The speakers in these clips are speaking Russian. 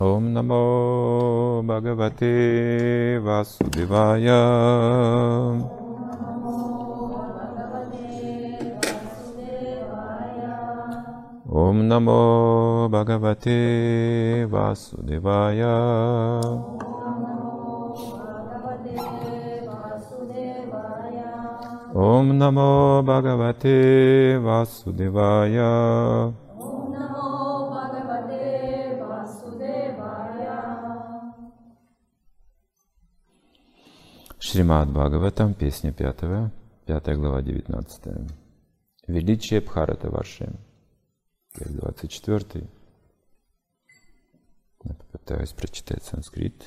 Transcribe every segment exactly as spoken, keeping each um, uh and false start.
Om Namo Bhagavate Vasudevaya. Om Namo Bhagavate Vasudevaya. Om Namo Bhagavate Vasudevaya. Шримад Бхагаватам, песня пятая, пятая глава, девятнадцатая. Величие Бхаратаварши. двадцать четвёртый. Я попытаюсь прочитать санскрит.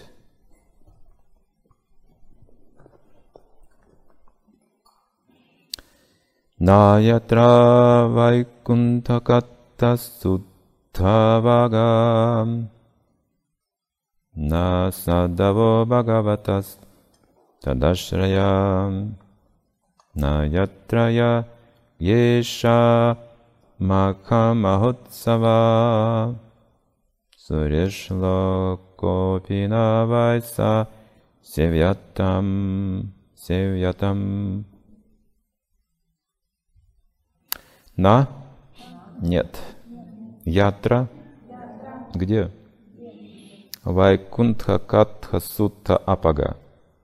Наятра вайкунтакатта суттавагам насадаво бхагаватас тадашраям наятрая еша макхамахотсава сурешлокопина вайса севьятам севьятам. На? Нет. Ятра? Где? Вайкунтха катха сутта апага.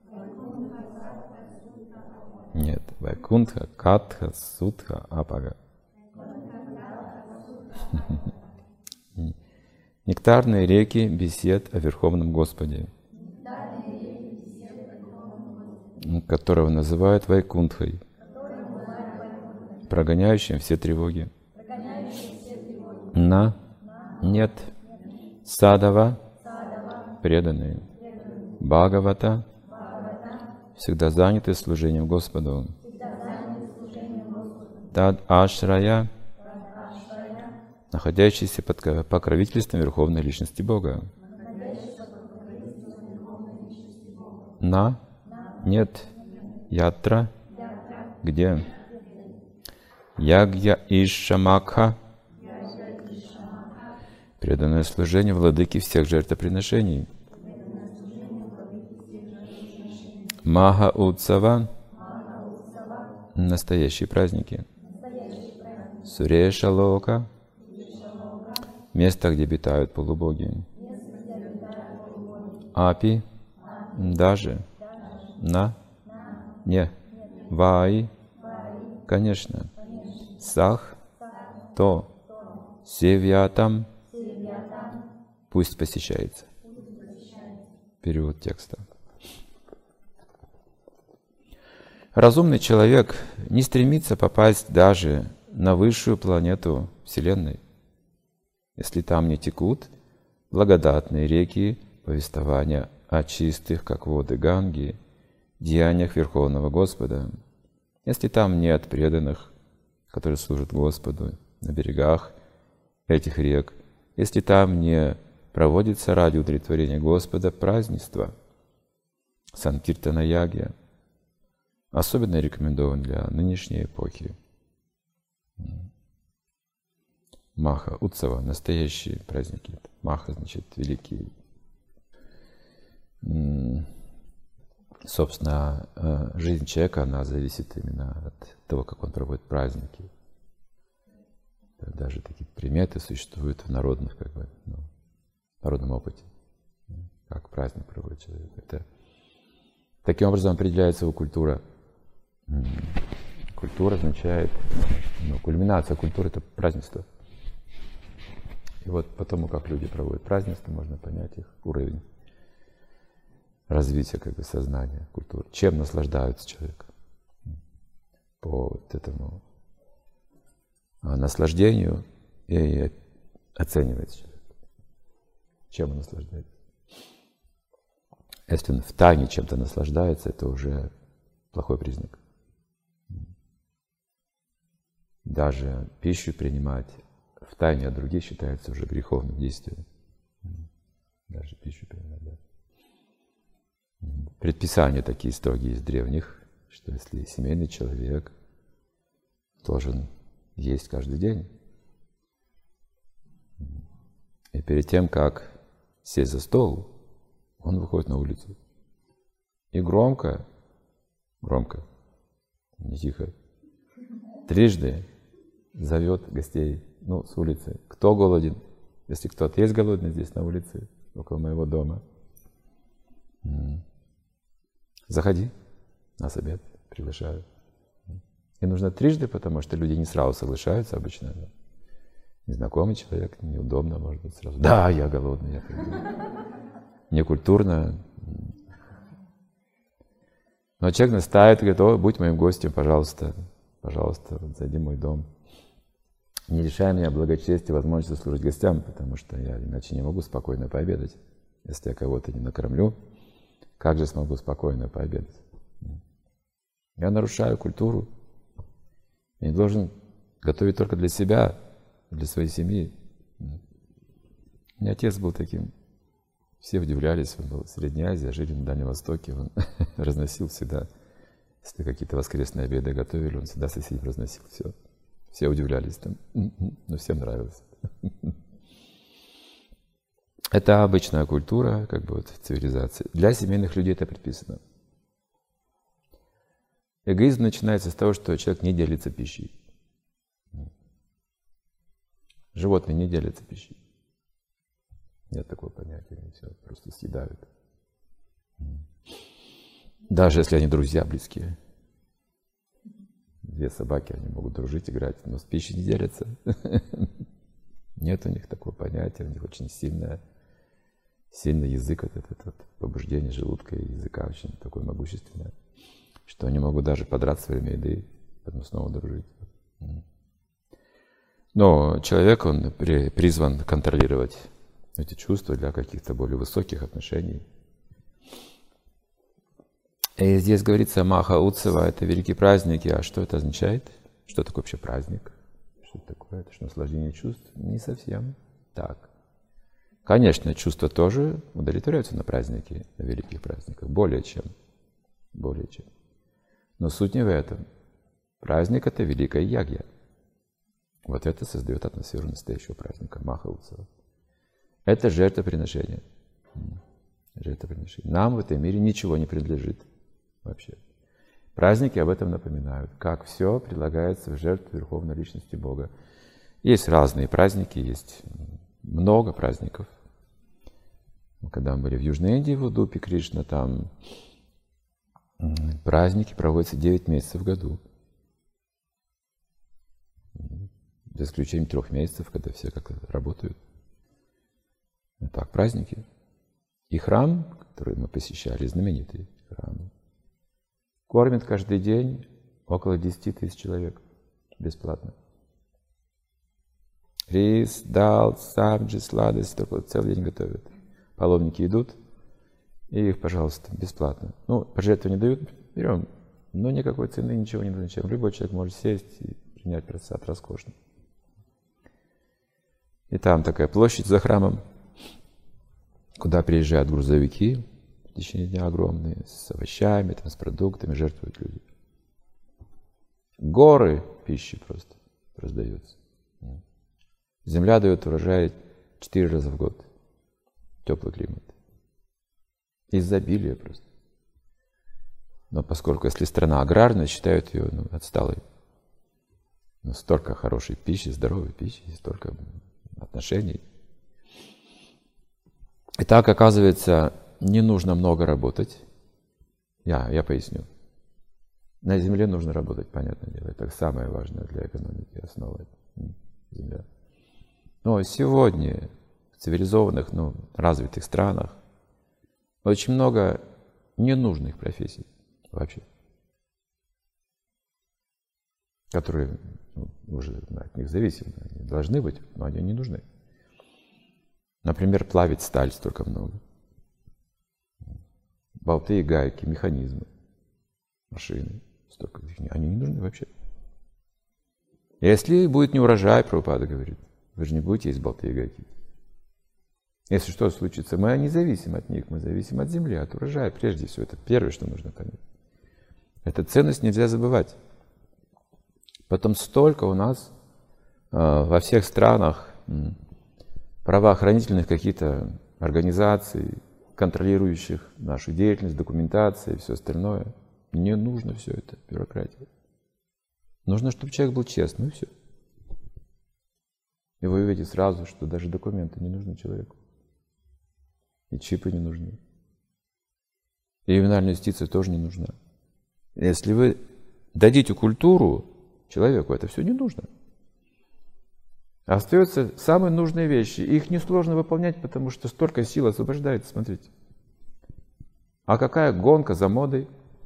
Нет. Вайкунтха катха сутха апага. Нектарные реки бесед о Верховном Господе, которого называют Вайкунтхой, прогоняющим все тревоги. На? Нет. Садава? Преданные. Бхагавата? Всегда заняты служением Господу. Тад Ашрая? Находящийся под покровительством Верховной Личности Бога. На? Нет. Ятра? Где? Ягья Ишамакха, преданное служение владыки всех жертвоприношений. Маха Утсава, настоящие праздники. Суреша Лока, место, где обитают полубоги. Апи, даже. На, не. Вай, конечно. Сах, то, севьятам, пусть посещается. Перевод текста. Разумный человек не стремится попасть даже на высшую планету Вселенной, если там не текут благодатные реки повествования о чистых, как воды Ганги, деяниях Верховного Господа, если там нет преданных, которые служат Господу на берегах этих рек, если там не проводится ради удовлетворения Господа празднество, Санкиртана Ягья, особенно рекомендован для нынешней эпохи. Маха Утсава, настоящие праздники. Маха значит великий. Собственно, жизнь человека, она зависит именно от того, как он проводит праздники. Даже такие приметы существуют в народных, как бы, ну, народном опыте. Как праздник проводит человек. Это, таким образом определяется его культура. Культура означает, ну, кульминация культуры — это празднество. И вот по тому, как люди проводят празднество, можно понять их уровень развития, как бы, сознания, культуры. Чем наслаждаются человек? По вот этому наслаждению и оценивается человек. Чем он наслаждается? Если он втайне чем-то наслаждается, это уже плохой признак. Даже пищу принимать втайне от других считается уже греховным действием. Даже пищу принимать, да. Предписания такие строгие из древних, что если семейный человек должен есть каждый день, и перед тем, как сесть за стол, он выходит на улицу. И громко, громко, не тихо, трижды зовет гостей, ну, с улицы. Кто голоден? Если кто-то есть голодный здесь на улице, около моего дома, заходи, нас обед, приглашаю. И нужно трижды, потому что люди не сразу соглашаются обычно. Да. Незнакомый человек, неудобно, может быть, сразу. Да, я голодный, я приду. Некультурно. Но человек настаивает, говорит: о, будь моим гостем, пожалуйста, пожалуйста, зайди в мой дом. Не лишай меня благочестия, возможности служить гостям, потому что я иначе не могу спокойно пообедать. Если я кого-то не накормлю, как же смогу спокойно пообедать? Я нарушаю культуру. Я не должен готовить только для себя, для своей семьи. У меня отец был таким. Все удивлялись, он был в Средней Азии, жили на Дальнем Востоке. Он разносил всегда, если какие-то воскресные обеды готовили, он всегда соседям разносил все. Все удивлялись там, но всем нравилось. Это обычная культура, как бы вот цивилизация. Для семейных людей это предписано. Эгоизм начинается с того, что человек не делится пищей. Животные не делятся пищей. Нет такого понятия, они все просто съедают. Даже если они друзья близкие. Две собаки, они могут дружить, играть, но с пищей не делятся. Нет у них такого понятия, у них очень сильное, сильный язык, вот это, это побуждение желудка и языка очень такое могущественное, что они могут даже подраться во время еды, потом снова дружить. Но человек, он призван контролировать эти чувства для каких-то более высоких отношений. И здесь говорится Маха Утсава, это великие праздники. А что это означает? Что такое вообще праздник? Что это такое? Это что, наслаждение чувств? Не совсем так. Конечно, чувства тоже удовлетворяются на праздники, на великих праздниках, более чем. Более чем. Но суть не в этом. Праздник — это великая ягья. Вот это создает атмосферу настоящего праздника, Маха Утсава. Это жертвоприношение. Жертвоприношение. Нам в этом мире ничего не принадлежит вообще. Праздники об этом напоминают, как все предлагается в жертву Верховной Личности Бога. Есть разные праздники, есть много праздников. Когда мы были в Южной Индии, в Удупе Кришна, там праздники проводятся девять месяцев в году. За исключением трех месяцев, когда все как работают. Так, праздники. И храм, который мы посещали, знаменитый храм, кормит каждый день около десяти тысяч человек бесплатно. Рис, дал, сабджи, сладости, только целый день готовят. Паломники идут, и их, пожалуйста, бесплатно. Ну, пожертвования дают, берем, но никакой цены, ничего не назначаем. Любой человек может сесть и принять просад роскошно. И там такая площадь за храмом, куда приезжают грузовики в течение дня огромные, с овощами, там, с продуктами, жертвуют люди. Горы пищи просто раздаются. Земля дает урожай четыре раза в год. Теплый климат. Изобилие просто. Но поскольку, если страна аграрная, считают ее ну, отсталой. Но столько хорошей пищи, здоровой пищи, столько отношений. И так, оказывается, не нужно много работать. Я, я поясню. На земле нужно работать, понятное дело. Это самое важное для экономики, основа земля. Но сегодня в цивилизованных, ну, развитых странах очень много ненужных профессий вообще, которые ну, уже от них зависим. Они должны быть, но они не нужны. Например, плавить сталь столько много. Болты и гайки, механизмы, машины. Столько. Они не нужны вообще. Если будет неурожай, Прабхупада говорит, вы же не будете есть болты и гайки. Если что случится, мы не зависим от них, мы зависим от земли, от урожая. Прежде всего, это первое, что нужно понять. Эту ценность нельзя забывать. Потом столько у нас э, во всех странах м, правоохранительных каких-то организаций, контролирующих нашу деятельность, документация и все остальное. Не нужно все это, бюрократия. Нужно, чтобы человек был честный, и все. И вы увидите сразу, что даже документы не нужны человеку. И чипы не нужны. И ювенальная юстиция тоже не нужна. Если вы дадите культуру человеку, это все не нужно. Остаются самые нужные вещи. Их несложно выполнять, потому что столько сил освобождается, смотрите. А какая гонка за модой?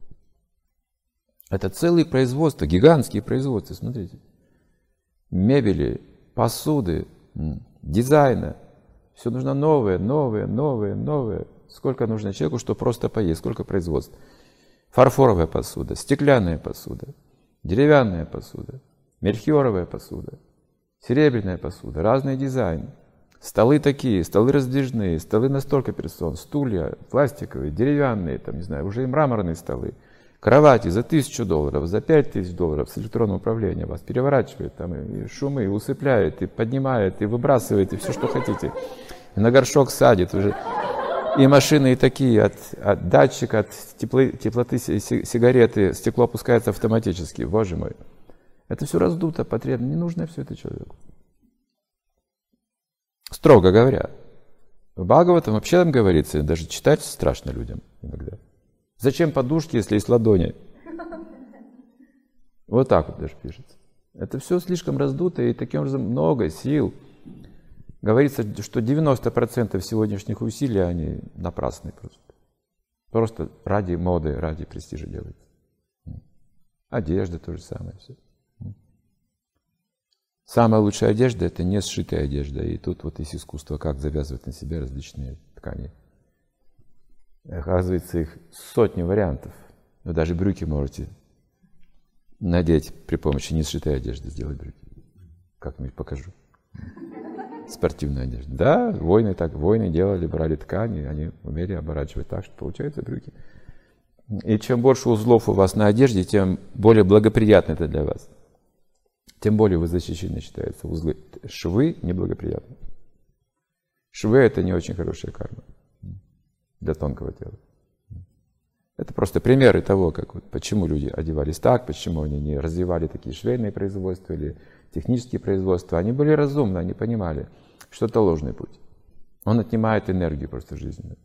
Это целые производства, гигантские производства, смотрите. Мебели, посуды, дизайна. Все нужно новое, новое, новое, новое. Сколько нужно человеку, чтобы просто поесть, сколько производств. Фарфоровая посуда, стеклянная посуда, деревянная посуда, мельхиоровая посуда, серебряная посуда, разный дизайн. Столы такие, столы раздвижные, столы на столько персон, стулья пластиковые, деревянные, там, не знаю, уже и мраморные столы. Кровати за тысячу долларов, за пять тысяч долларов с электронным управлением вас переворачивает, там, и шумы, и усыпляет, и поднимает, и выбрасывает, и все, что хотите. И на горшок садит уже. И машины и такие, от, от датчика, от теплы, теплоты сигареты, стекло опускается автоматически, боже мой. Это все раздуто, потребно, не нужно все это человеку. Строго говоря. В Бхагаватам вообще там говорится, даже читать страшно людям иногда. Зачем подушки, если есть ладони? Вот так вот даже пишется. Это все слишком раздуто, и таким образом много сил. Говорится, что девяносто процентов сегодняшних усилий, они напрасны просто. Просто ради моды, ради престижа делается. Одежда то же самое все. Самая лучшая одежда — это не сшитая одежда. И тут вот есть искусство, как завязывать на себя различные ткани. Оказывается, их сотни вариантов. Вы даже брюки можете надеть при помощи не сшитой одежды, сделать брюки. Как-нибудь покажу. Спортивная одежда. Да, воины так, воины делали, брали ткани, они умели оборачивать так, что получаются брюки. И чем больше узлов у вас на одежде, тем более благоприятно это для вас. Тем более вы защищены, считается, узлы. Швы неблагоприятны. Швы — это не очень хорошая карма для тонкого тела. Это просто примеры того, как, вот, почему люди одевались так, почему они не развивали такие швейные производства или технические производства. Они были разумны, они понимали, что это ложный путь. Он отнимает энергию просто жизненную.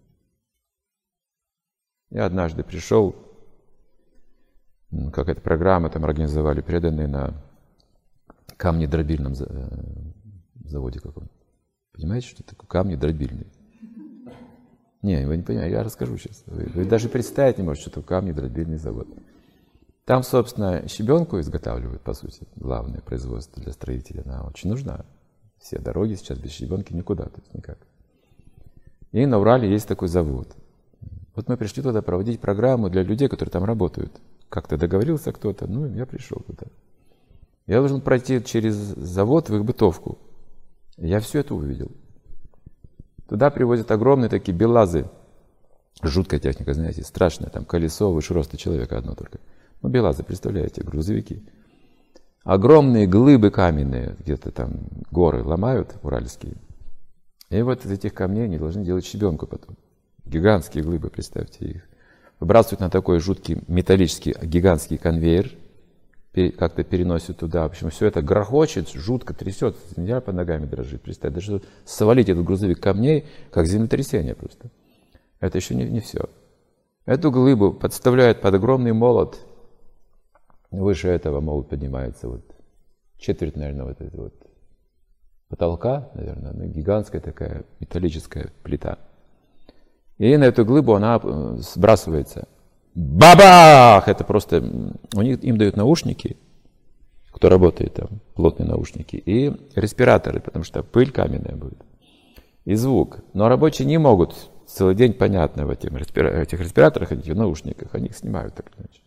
Я однажды пришел, какая-то программа там организовали, преданные на камнедробильном заводе каком-то. Понимаете, что такое камнедробильный? Не, вы не понимаете, я расскажу сейчас. Вы, вы даже представить не можете, что такое камнедробильный завод. Там, собственно, щебенку изготавливают, по сути, главное производство для строителей. Она очень нужна. Все дороги сейчас без щебенки никуда, то есть никак. И на Урале есть такой завод. Вот мы пришли туда проводить программу для людей, которые там работают. Как-то договорился кто-то, ну, я пришел туда. Я должен пройти через завод в их бытовку. Я все это увидел. Туда привозят огромные такие белазы. Жуткая техника, знаете, страшная. Там колесо выше роста человека одно только. Ну, белазы, представляете, грузовики. Огромные глыбы каменные, где-то там горы ломают, уральские. И вот из этих камней они должны делать щебенку потом. Гигантские глыбы, представьте их. Выбрасывают на такой жуткий металлический гигантский конвейер. Как-то переносят туда. В общем, все это грохочет, жутко трясется, земля под ногами дрожит. Представьте, даже свалить этот грузовик камней, как землетрясение просто. Это еще не, не все. Эту глыбу подставляют под огромный молот. Выше этого молот поднимается вот четверть, наверное, вот этого вот потолка, наверное, ну, гигантская такая металлическая плита. И на эту глыбу она сбрасывается. Бабах! Это просто, у них, им дают наушники, кто работает там, плотные наушники, и респираторы, потому что пыль каменная будет, и звук. Но рабочие не могут целый день, понятно, в этих, респира... этих респираторах, этих наушниках, они их снимают так иначе.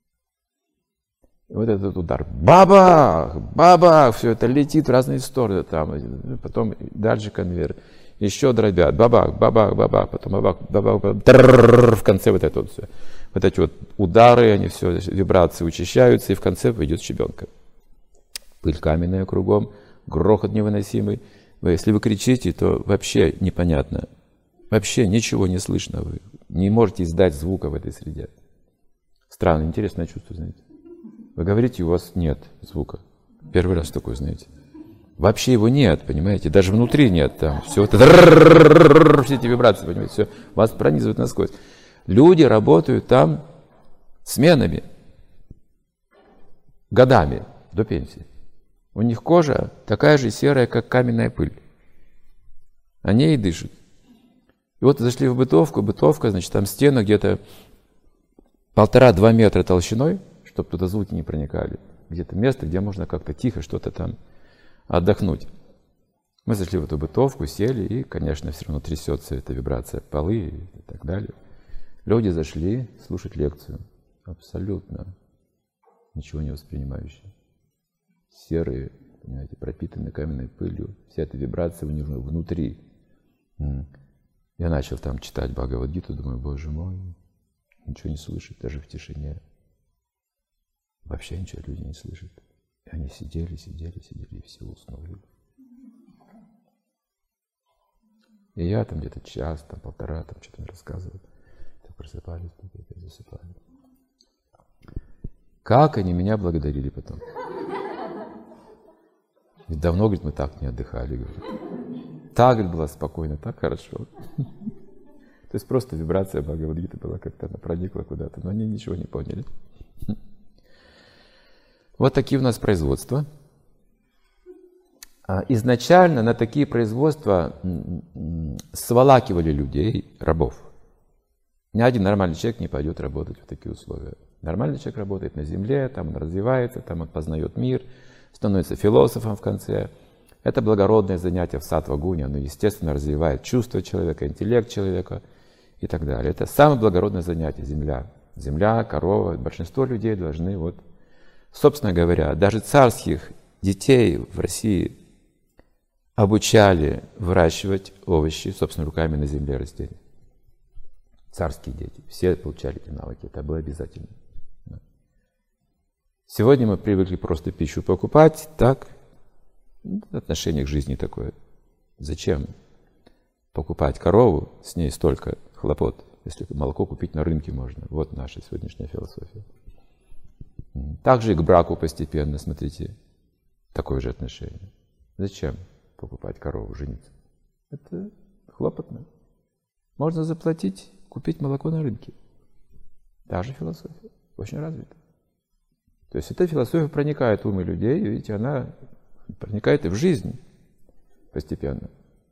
И вот этот удар, бабах! Бабах! Все это летит в разные стороны там, потом дальше конвейер. Еще дробят, бабах, бабах, бабах, потом бабах, бабах, бабах, в конце вот это вот все. Вот эти вот удары, они все, вибрации учащаются, и в конце пойдет щебенка. Пыль каменная кругом, грохот невыносимый. Вы, если вы кричите, то вообще непонятно, Вообще ничего не слышно. Вы не можете издать звука в этой среде. Странное, интересное чувство, знаете. Вы говорите, у вас нет звука. Первый раз такое, знаете. Вообще его нет, понимаете. Даже внутри нет. Там все это, все эти вибрации, понимаете, все вас пронизывает насквозь. Люди работают там сменами, годами до пенсии. У них кожа такая же серая, как каменная пыль. Они и дышат. И вот зашли в бытовку, бытовка, значит, там стена где-то полтора-два метра толщиной, чтобы туда звуки не проникали. Где-то место, где можно как-то тихо что-то там отдохнуть. Мы зашли в эту бытовку, сели, и, конечно, все равно трясется эта вибрация полы и так далее. Люди зашли слушать лекцию. Абсолютно ничего не воспринимающие. Серые, понимаете, пропитанные каменной пылью. Вся эта вибрация у них внутри. Я начал там читать Бхагавад-гиту, думаю, боже мой, ничего не слышит, даже в тишине. Вообще ничего люди не слышат. И они сидели, сидели, сидели, и все уснули. И я там где-то час, там полтора, там что-то рассказывал. Так просыпались, опять засыпали. Как они меня благодарили потом. Ведь давно, говорит, мы так не отдыхали, говорит. Так, говорит, было спокойно, так хорошо. То есть просто вибрация Бхагавад-гиты была как-то, она проникла куда-то, но они ничего не поняли. Вот такие у нас производства. Изначально на такие производства сволакивали людей, рабов. Ни один нормальный человек не пойдет работать в такие условия. Нормальный человек работает на земле, там он развивается, там он познает мир, становится философом в конце. Это благородное занятие в саттва-гуне, оно, естественно, развивает чувства человека, интеллект человека и так далее. Это самое благородное занятие – земля. Земля, корова. Большинство людей должны, вот, собственно говоря, даже царских детей в России обучали выращивать овощи собственными руками на земле растения. Царские дети. Все получали эти навыки. Это было обязательно. Сегодня мы привыкли просто пищу покупать, так, отношение к жизни такое. Зачем покупать корову, с ней столько хлопот, если молоко купить на рынке можно. Вот наша сегодняшняя философия. Также и к браку постепенно, смотрите, такое же отношение. Зачем покупать корову, жениться? Это хлопотно. Можно заплатить, купить молоко на рынке. Та же философия, очень развита. То есть эта философия проникает в умы людей, видите, она проникает и в жизнь постепенно.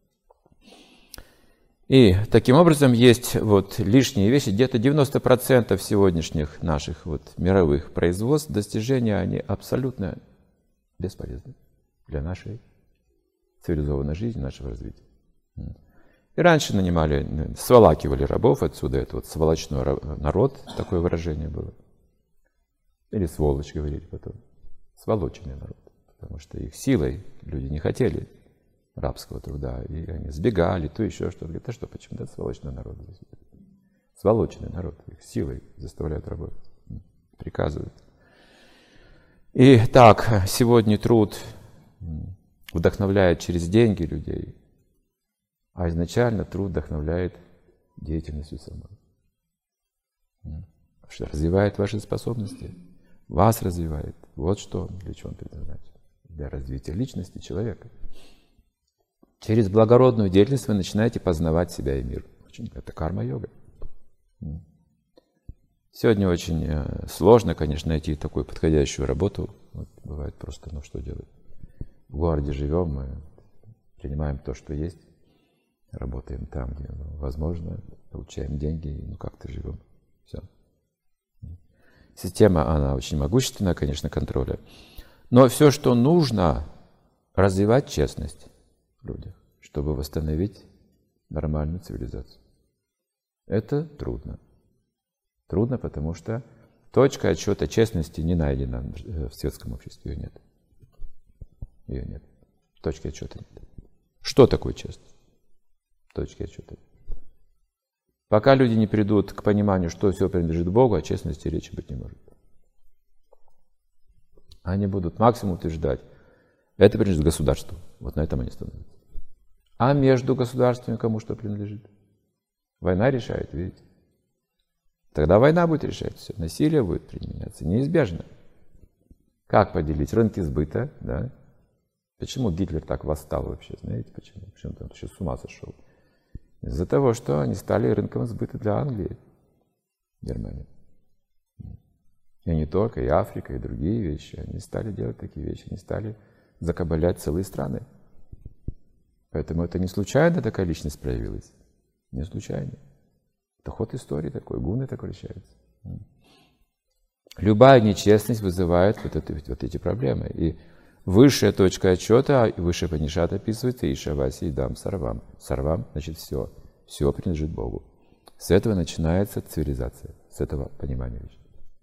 И таким образом есть вот лишние вещи, где-то девяносто процентов сегодняшних наших вот мировых производств, достижения, они абсолютно бесполезны для нашей цивилизованной жизни, нашего развития. И раньше нанимали, сволакивали рабов, отсюда это вот сволочной народ, такое выражение было. Или сволочь говорили потом. Сволоченный народ. Потому что их силой люди не хотели рабского труда. И они сбегали, то еще что-то. Говорят, а что, почему? Да, сволочный народ. Сволоченный народ. Их силой заставляют работать. Приказывают. И так, сегодня труд вдохновляет через деньги людей. А изначально труд вдохновляет деятельностью самой. Что развивает ваши способности. Вас развивает. Вот что, для чего он предназначен. Для развития личности человека. Через благородную деятельность вы начинаете познавать себя и мир. Это карма-йога. Сегодня очень сложно, конечно, найти такую подходящую работу. Вот бывает просто, ну что делать. В городе живем, мы принимаем то, что есть. Работаем там, где возможно. Получаем деньги, ну как-то живем. Все. Система, она очень могущественная, конечно, контроля. Но все, что нужно, развивать честность в людях, чтобы восстановить нормальную цивилизацию. Это трудно. Трудно, потому что точка отсчета честности не найдена в светском обществе. Ее нет. Ее нет. Точки отсчета нет. Что такое честность? Точки отсчета. Пока люди не придут к пониманию, что все принадлежит Богу, о честности речи быть не может. Они будут максимум утверждать, это принадлежит государству. Вот на этом они становятся. А между государствами кому что принадлежит? Война решает, видите? Тогда война будет решать все, насилие будет применяться, неизбежно. Как поделить рынки сбыта, да? Почему Гитлер так восстал вообще, знаете почему? Почему он вообще с ума сошел? Из-за того, что они стали рынком сбыта для Англии, Германии. И не только, и Африка, и другие вещи. Они стали делать такие вещи, они стали закабалять целые страны. Поэтому это не случайно такая личность проявилась. Не случайно. Это ход истории такой, гуны так вращаются. Любая нечестность вызывает вот, это, вот эти проблемы. И высшая точка отчета, высшая Панишат описывается Ишаваси Идам Сарвам. Сарвам значит все. Все принадлежит Богу. С этого начинается цивилизация, с этого понимания вещей.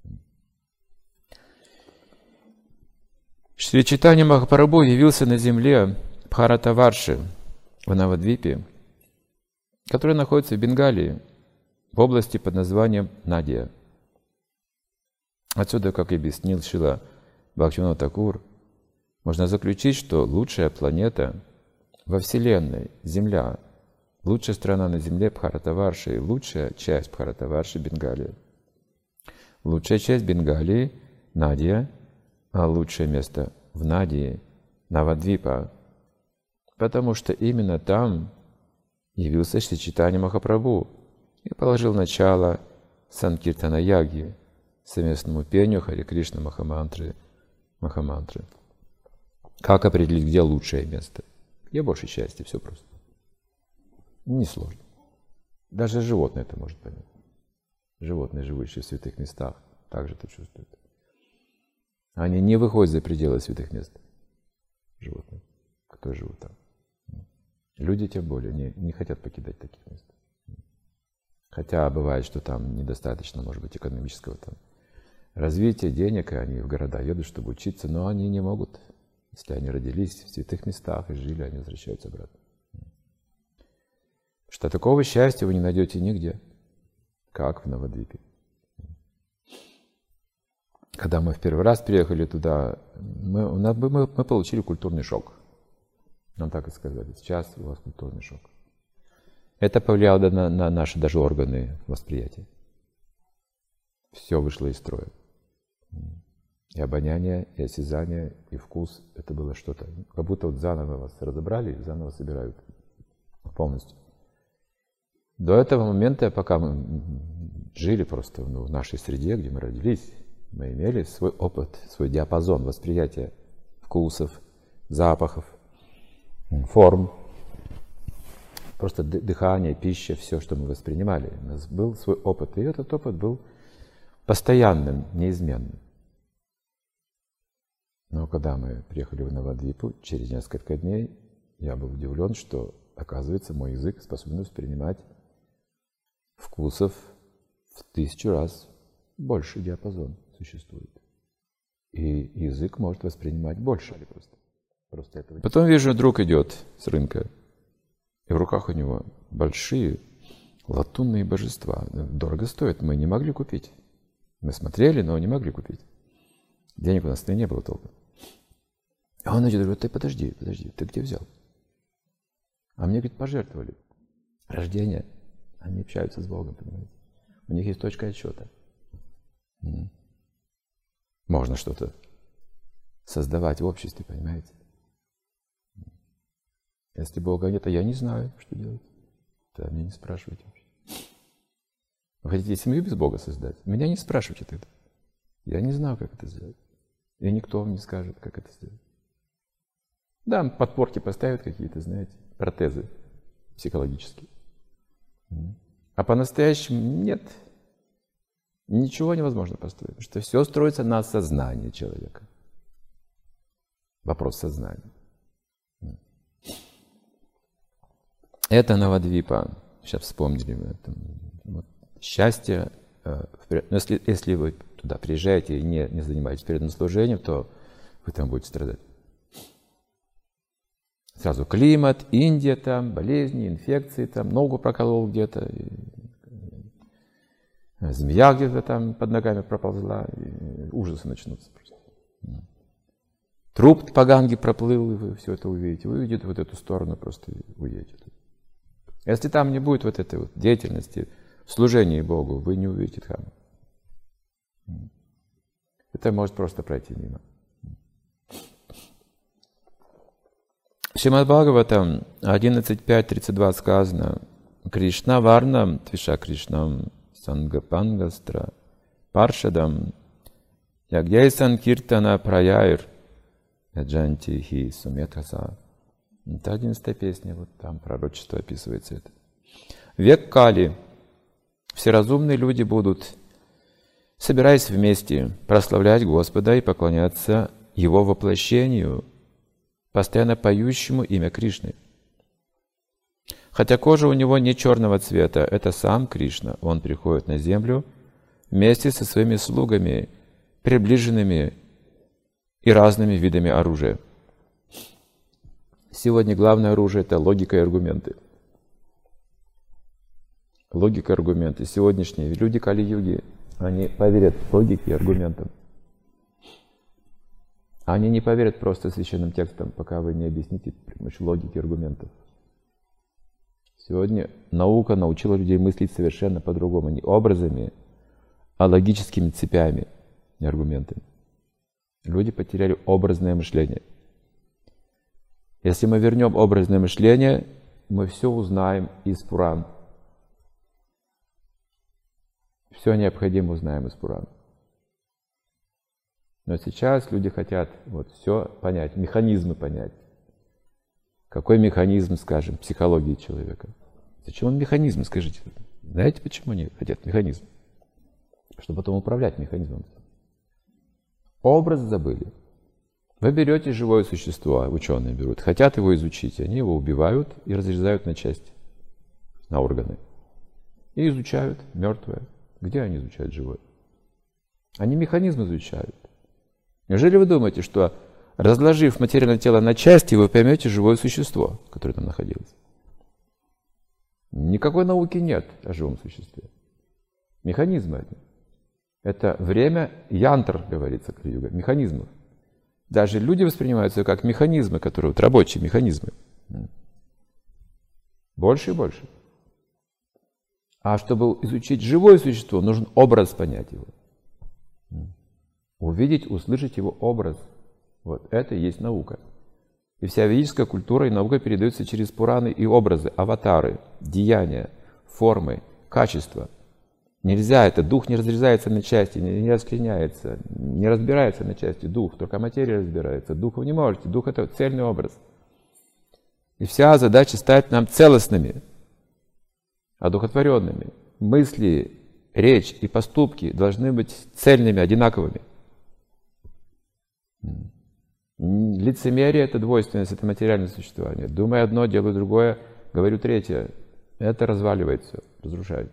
Шри Чайтанья Махапрабху явился на земле Бхаратаварши в Навадвипе, которая находится в Бенгалии, в области под названием Надия. Отсюда, как объяснил Шрила Бхактивинода Тхакур, можно заключить, что лучшая планета во Вселенной, Земля, лучшая страна на Земле Бхаратаварши, и лучшая часть Бхаратаварши — Бенгалия. Лучшая часть Бенгалии — Надия, а лучшее место в Надии — Навадвипа, потому что именно там явился Шри Чайтанья Махапрабху и положил начало Санкиртана-яги, совместному пению Харе Кришна Махамантры, Махамантры. Как определить, где лучшее место? Где больше счастья? Все просто. Несложно. Даже животное это может понять. Животные, живущие в святых местах, также это чувствуют. Они не выходят за пределы святых мест. Животные, которые живут там. Люди тем более не, не хотят покидать таких мест. Хотя бывает, что там недостаточно, может быть, экономического там развития, денег, и они в города едут, чтобы учиться, но они не могут. Если они родились в святых местах и жили, они возвращаются обратно. Что такого счастья вы не найдете нигде, как в Навадвипе. Когда мы в первый раз приехали туда, мы, мы, мы получили культурный шок. Нам так и сказали: сейчас у вас культурный шок. Это повлияло на, на наши даже органы восприятия. Все вышло из строя. И обоняние, и осязание, и вкус — это было что-то. Как будто вот заново вас разобрали и заново собирают полностью. До этого момента, пока мы жили просто ну, в нашей среде, где мы родились, мы имели свой опыт, свой диапазон восприятия вкусов, запахов, форм. Просто дыхание, пища, все, что мы воспринимали. У нас был свой опыт, и этот опыт был постоянным, неизменным. Но когда мы приехали в Навадвипу, через несколько дней я был удивлен, что, оказывается, мой язык способен воспринимать вкусов в тысячу раз больше диапазон существует. И язык может воспринимать больше. Просто, просто этого. Потом вижу, друг идет с рынка, и в руках у него большие латунные божества. Дорого стоит, мы не могли купить. Мы смотрели, но не могли купить. Денег у нас не было толком. А он идет и говорит: ты подожди, подожди, ты где взял? А мне, говорит, пожертвовали. Рождение. Они общаются с Богом, понимаете? У них есть точка отсчета. Можно что-то создавать в обществе, понимаете? Если Бога нет, а я не знаю, что делать. Да, меня не спрашивайте вообще. Вы хотите семью без Бога создать? Меня не спрашивайте тогда. Я не знаю, как это сделать. И никто вам не скажет, как это сделать. Да, подпорки поставят какие-то, знаете, протезы психологические. А по-настоящему нет. Ничего невозможно построить, потому что все строится на сознании человека. Вопрос сознания. Это Навадвипа. Сейчас вспомнили мы это. Вот. Счастье. Но если, если вы туда приезжаете и не, не занимаетесь преданным служением, то вы там будете страдать. Сразу климат, Индия там, болезни, инфекции там, ногу проколол где-то, змея где-то там под ногами проползла, и ужасы начнутся просто. Труп по Ганге проплыл, и вы все это увидите. Вы увидите вот эту сторону, просто уедете. Если там не будет вот этой вот деятельности, служения Богу, вы не увидите Дхамму. Это может просто пройти мимо. В Шримад Бхагаватам одиннадцать пять тридцать два сказано: Кришна варнам твиша Кришнам сангапангастра паршадам ягьяй санкиртана праяйр яджанти хи суметхаса. Это одиннадцатая песня, вот там пророчество описывается это. Век Кали. Все разумные люди будут, собираясь вместе, прославлять Господа и поклоняться Его воплощению, постоянно поющему имя Кришны. Хотя кожа у него не черного цвета, это сам Кришна. Он приходит на землю вместе со своими слугами, приближенными и разными видами оружия. Сегодня главное оружие – это логика и аргументы. Логика и аргументы. Сегодняшние люди Кали-юги, они поверят логике и аргументам. Они не поверят просто священным текстам, пока вы не объясните при помощи логики и аргументов. Сегодня наука научила людей мыслить совершенно по-другому. Не образами, а логическими цепями, не аргументами. Люди потеряли образное мышление. Если мы вернем образное мышление, мы все узнаем из Пуран. Все необходимое узнаем из Пуран. Но сейчас люди хотят вот все понять, механизмы понять. Какой механизм, скажем, психологии человека? Зачем он механизм, скажите? Знаете, почему они хотят механизм? Чтобы потом управлять механизмом. Образ забыли. Вы берете живое существо, ученые берут, хотят его изучить, они его убивают и разрезают на части, на органы. И изучают мертвое. Где они изучают живое? Они механизм изучают. Неужели вы думаете, что разложив материальное тело на части, вы поймете живое существо, которое там находилось? Никакой науки нет о живом существе. Механизмы одни. Это время янтр, говорится, Кали-юга, механизмов. Даже люди воспринимаются как механизмы, которые вот рабочие механизмы. Больше и больше. А чтобы изучить живое существо, нужен образ понять его. Увидеть, услышать его образ. Вот это и есть наука. И вся ведическая культура и наука передаются через Пураны и образы, аватары, деяния, формы, качества. Нельзя, это дух не разрезается на части, не, не расчленяется, не разбирается на части дух, только материя разбирается. Дух вы не можете, дух это цельный образ. И вся задача стать нам целостными, одухотворенными. Мысли, речь и поступки должны быть цельными, одинаковыми. Лицемерие – это двойственность, это материальное существование. Думаю одно, делаю другое, говорю третье. Это разваливает все, разрушает.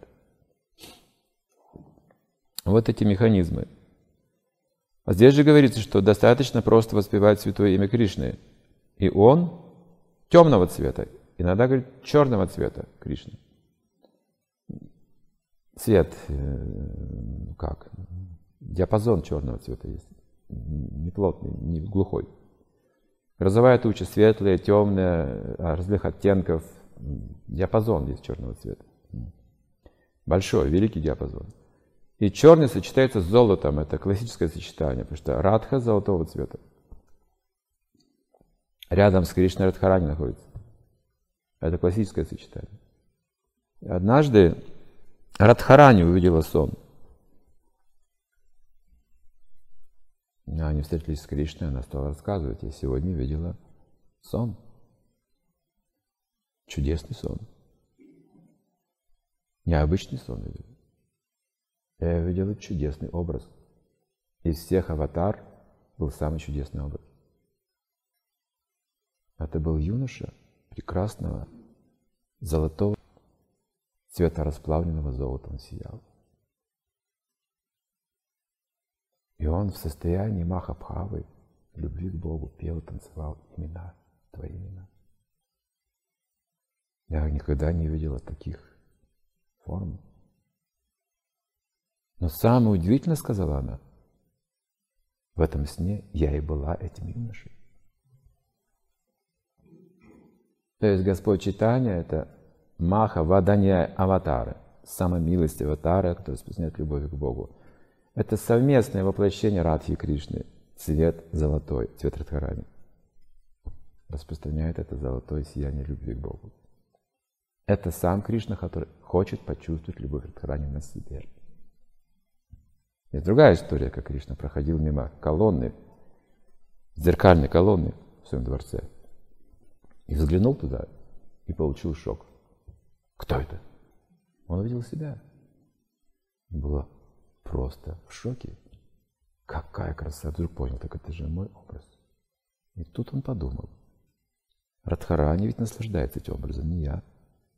Вот эти механизмы. А здесь же говорится, что достаточно просто воспевать святое имя Кришны. И он темного цвета. Иногда говорит черного цвета Кришны. Цвет, как? Диапазон черного цвета есть. Не плотный, не глухой. Грозовая туча светлая, темная, разных оттенков. Диапазон есть черного цвета. Большой, великий диапазон. И черный сочетается с золотом. Это классическое сочетание, потому что Радха золотого цвета. Рядом с Кришной Радхарани находится. Это классическое сочетание. И однажды Радхарани увидела сон. Они встретились с Кришной, она стала рассказывать: я сегодня видела сон. Чудесный сон. Необычный сон видела. Я видела чудесный образ. Из всех аватар был самый чудесный образ. Это был юноша прекрасного, золотого цвета, расплавленного золотом сиял. И он в состоянии Махабхавы, любви к Богу, пел, танцевал имена, твои имена. Я никогда не видела таких форм. Но самое удивительное, сказала она, в этом сне я и была этим юношей. То есть Господь Чайтанья — это Маха Ваданья Аватара, самая милость аватара, который распространяет любовь к Богу. Это совместное воплощение Радхи и Кришны, цвет золотой, цвет Радхарани. Распространяет это золотое сияние любви к Богу. Это сам Кришна, который хочет почувствовать любовь Радхарани на себе. Есть другая история, как Кришна проходил мимо колонны, зеркальной колонны в своем дворце, и взглянул туда, и получил шок. Кто это? Он увидел себя. Было просто в шоке. Какая красота! Вдруг понял, так это же мой образ. И тут он подумал, Радхарани ведь наслаждается этим образом, не я.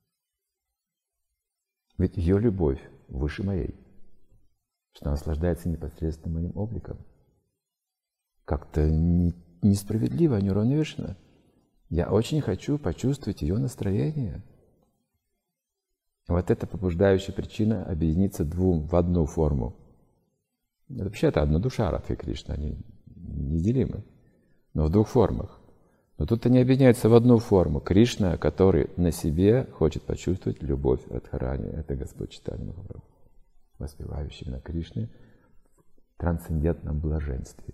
Ведь ее любовь выше моей, что она наслаждается непосредственно моим обликом. Как-то не, несправедливо, неуравновешенно. Я очень хочу почувствовать ее настроение. Вот это побуждающая причина объединиться двум в одну форму. Вообще это одна душа Радха и Кришна, они неделимы, но в двух формах. Но тут они объединяются в одну форму. Кришна, который на себе хочет почувствовать любовь Радхарани, это Господь Чайтанья Махапрабху, воспевающий на Кришне в трансцендентном блаженстве.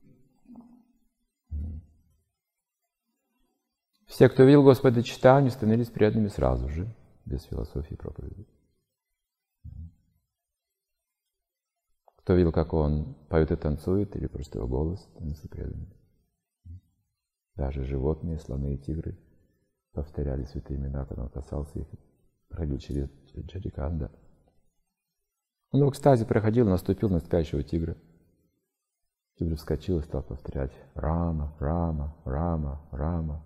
Все, кто видел Господа Чайтанью, становились преданными сразу же, без философии проповеди. Кто видел, как он поет и танцует, или просто его голос, становился преданным. Даже животные, слоны и тигры повторяли святые имена, когда он касался их, проходил через Джариканда. Он в экстазе проходил, наступил на спящего тигра. Тигр вскочил и стал повторять «Рама, Рама, Рама, Рама».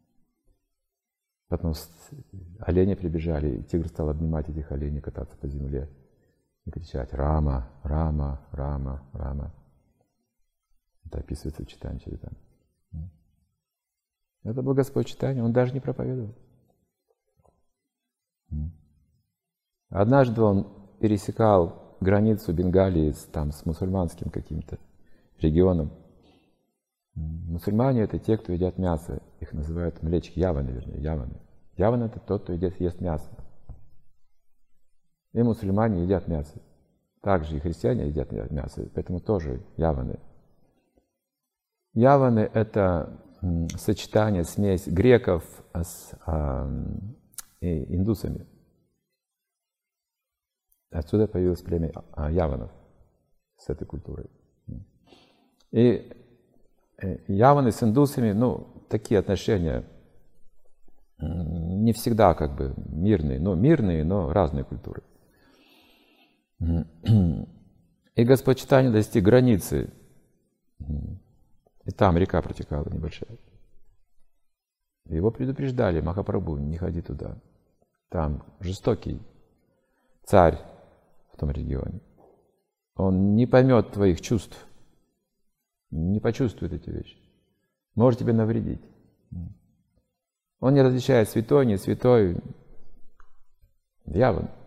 Потом олени прибежали, и тигр стал обнимать этих оленей, кататься по земле и кричать «Рама, Рама, Рама, Рама». Это описывается в Чайтанья Чаритамрите. Это был Господь Чайтанья, он даже не проповедовал. Однажды он пересекал границу Бенгалии там, с мусульманским каким-то регионом. Мусульмане — это те, кто едят мясо. Их называют млечки, яваны, вернее, яваны. Яван — это тот, кто едет, ест мясо. И мусульмане едят мясо. Также и христиане едят мясо, поэтому тоже яваны. Яваны — это сочетание, смесь греков с а, индусами. Отсюда появилось племя яванов с этой культурой. И яваны с индусами, ну, такие отношения не всегда как бы мирные, но мирные, но разные культуры. И Господь Чайтанья достиг границы, и там река протекала небольшая. Его предупреждали: Махапрабху, не ходи туда. Там жестокий царь в том регионе. Он не поймет твоих чувств, не почувствует эти вещи. Может тебе навредить. Он не различает святой, не святой. Яван.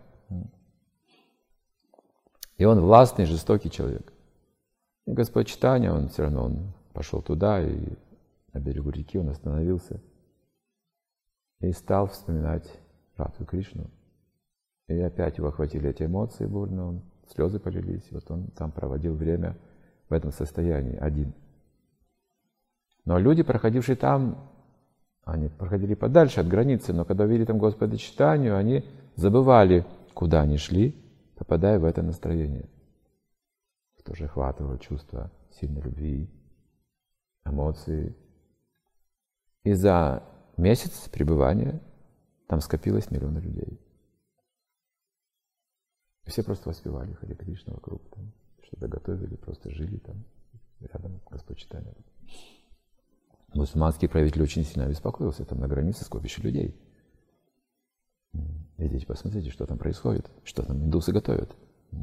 И он властный, жестокий человек. И Господь Чайтанья, он все равно он пошел туда, и на берегу реки он остановился и стал вспоминать Радху Кришну. И опять его охватили эти эмоции бурно, он, слезы полились, и вот он там проводил время в этом состоянии один. Но люди, проходившие там, они проходили подальше от границы, но когда увидели там Господа Чайтанью, они забывали, куда они шли, попадая в это настроение. Их тоже охватывало чувство сильной любви, эмоции. И за месяц пребывания там скопилось миллионы людей. И все просто воспевали Харе Кришна вокруг, там, что-то готовили, просто жили там, рядом Господь Чайтанья. Мусульманский правитель очень сильно обеспокоился, там на границе скопище людей. Идите, посмотрите, что там происходит, что там индусы готовят.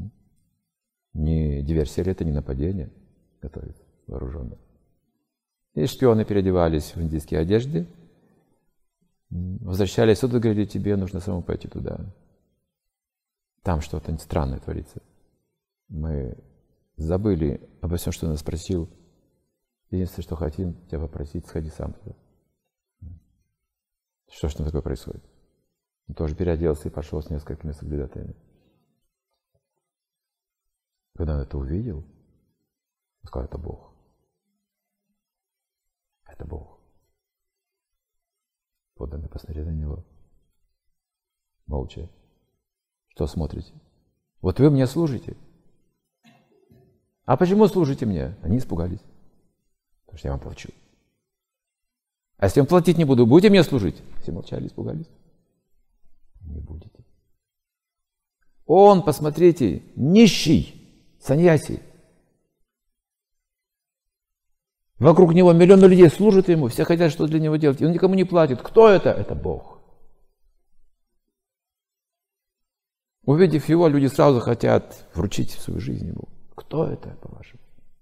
Не диверсия ли это, не нападение готовят вооруженно. И шпионы переодевались в индийские одежды, возвращались сюда, говорили: тебе нужно самому пойти туда. Там что-то странное творится. Мы забыли обо всем, что нас спросил. Единственное, что хотим тебя попросить, сходи сам туда. Что ж там такое происходит? Он тоже переоделся и пошел с несколькими соглядатаями. Когда он это увидел, он сказал: это Бог. Это Бог. Подданные посмотрели на него. Молча. Что смотрите? Вот вы мне служите. А почему служите мне? Они испугались. Потому что я вам плачу. А если я вам платить не буду, будете мне служить? Все молчали, испугались. Не будете. Он, посмотрите, нищий, саньяси. Вокруг него миллионы людей служат ему, все хотят что для него делать. И он никому не платит. Кто это? Это Бог. Увидев его, люди сразу хотят вручить свою жизнь ему. Кто это, по-вашему?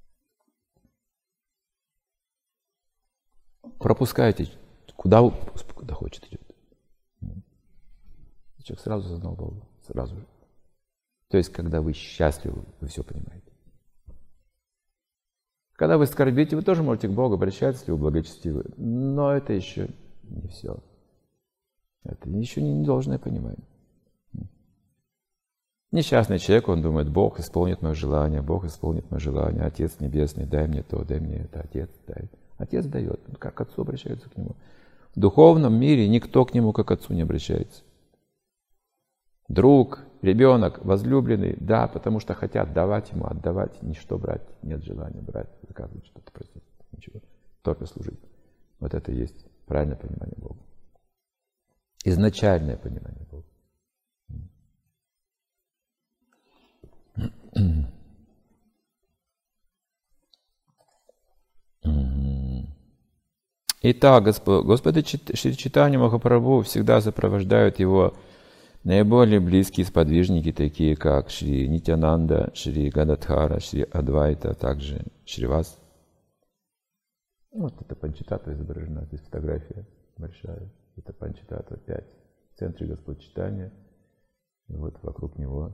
Пропускайте. Куда, куда хочет идет. Человек сразу осознал Бога. Сразу же. То есть, когда вы счастливы, вы все понимаете. Когда вы скорбите, вы тоже можете к Богу обращаться, если вы благочестивы. Но это еще не все. Это еще не должное понимание. Несчастный человек, он думает: Бог исполнит мое желание, Бог исполнит мое желание, Отец Небесный, дай мне то, дай мне это, Отец, дай. Отец дает, как к Отцу обращаются к Нему. В духовном мире никто к Нему как к Отцу не обращается. Друг, ребенок, возлюбленный, да, потому что хотят давать Ему, отдавать, ничто брать, нет желания брать, заказывать что-то, простить, ничего, только служить. Вот это и есть правильное понимание Бога. Изначальное понимание Бога. Итак, Господи Шри Чайтанья Махапрабху всегда сопровождают его наиболее близкие сподвижники, такие как Шри Нитьянанда, Шри Гададхара, Шри Адвайта, а также Шривас. Вот это Панчататва изображена, здесь фотография большая. Это Панчататва пять. В центре Господь Чайтанья. И вот вокруг него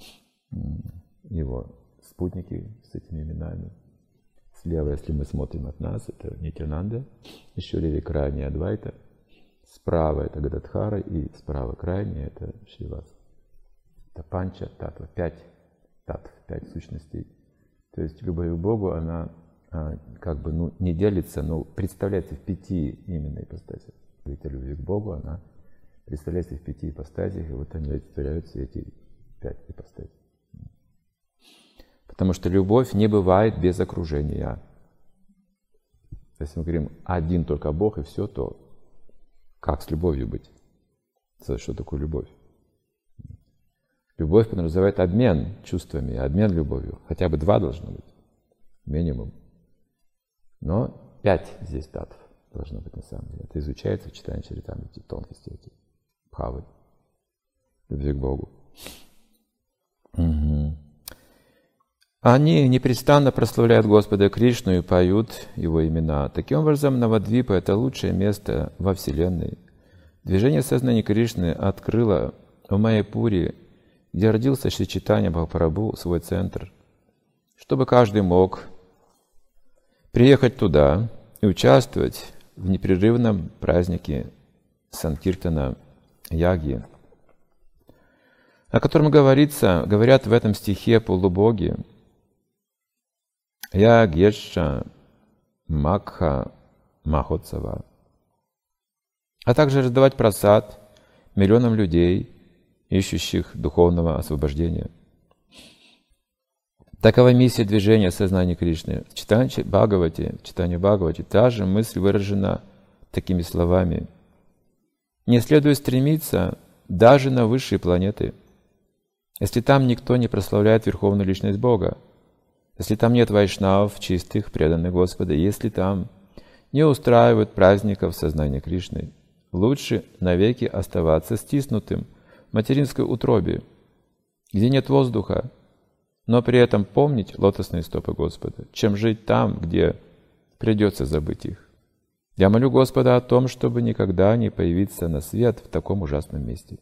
его спутники с этими именами. Слева, если мы смотрим от нас, это Нитьянанда, еще левее крайне Адвайта, справа это Гададхара и справа крайне это Шривас. Это панча татва, пять татв, пять сущностей. То есть любовь к Богу, она а, как бы ну, не делится, но представляется в пяти именно ипостасях. Ведь любовь к Богу, она представляется в пяти ипостасях, и вот они олицетворяются эти пять ипостасей. Потому что любовь не бывает без окружения. Если мы говорим один только Бог и все, то как с любовью быть? Что такое любовь? Любовь подразумевает обмен чувствами, обмен любовью. Хотя бы два должно быть, минимум. Но пять здесь татв должно быть на самом деле. Это изучается в читании Чаритамрити, тонкости эти, бхавы, любви к Богу. Угу. Они непрестанно прославляют Господа Кришну и поют Его имена. Таким образом, Навадвипа — это лучшее место во Вселенной. Движение сознания Кришны открыло в Майяпуре, где родился Шри Чайтанья Махапрабху, свой центр, чтобы каждый мог приехать туда и участвовать в непрерывном празднике Санкиртана Яги, о котором говорится, говорят в этом стихе полубоги: Ягьеша Макха Махотсава, а также раздавать прасад миллионам людей, ищущих духовного освобождения. Такова миссия движения сознания Кришны. В читании Бхагавати, в читании Бхагавати та же мысль выражена такими словами: не следует стремиться даже на высшие планеты, если там никто не прославляет Верховную Личность Бога, если там нет вайшнавов, чистых, преданных Господа, если там не устраивают праздников сознания Кришны, лучше навеки оставаться стиснутым в материнской утробе, где нет воздуха, но при этом помнить лотосные стопы Господа, чем жить там, где придется забыть их. Я молю Господа о том, чтобы никогда не появиться на свет в таком ужасном месте.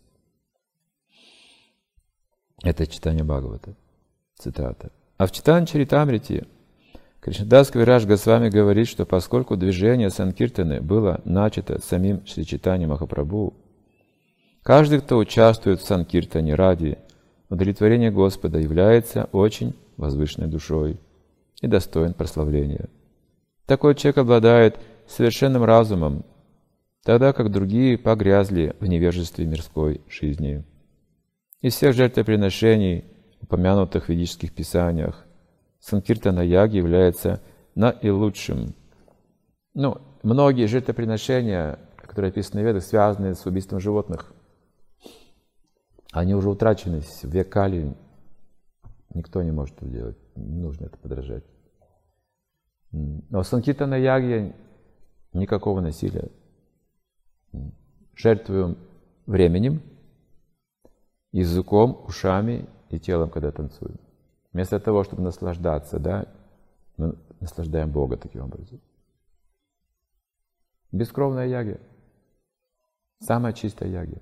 Это читание Бхагавата, цитата. А в читании Чаритамрити Кришнадас Кавирадж Госвами говорит, что поскольку движение Санкиртаны было начато самим Шри Чайтаньей Махапрабху, Каждый, кто участвует в санкиртане ради удовлетворения Господа, является очень возвышенной душой и достоин прославления. Такой человек обладает совершенным разумом, тогда как другие погрязли в невежестве мирской жизни. Из всех жертвоприношений, упомянутых в ведических писаниях, санкиртана-яги является наилучшим. Ну, многие жертвоприношения, которые описаны в Ведах, связаны с убийством животных. Они уже утрачены в век Кали. Никто не может это делать. Не нужно это подражать. Но в санкиртана-яге никакого насилия. Жертвуем временем, языком, ушами и телом, когда танцуем. Вместо того, чтобы наслаждаться, да, мы наслаждаем Бога таким образом. Бескровная яги. Самая чистая яги.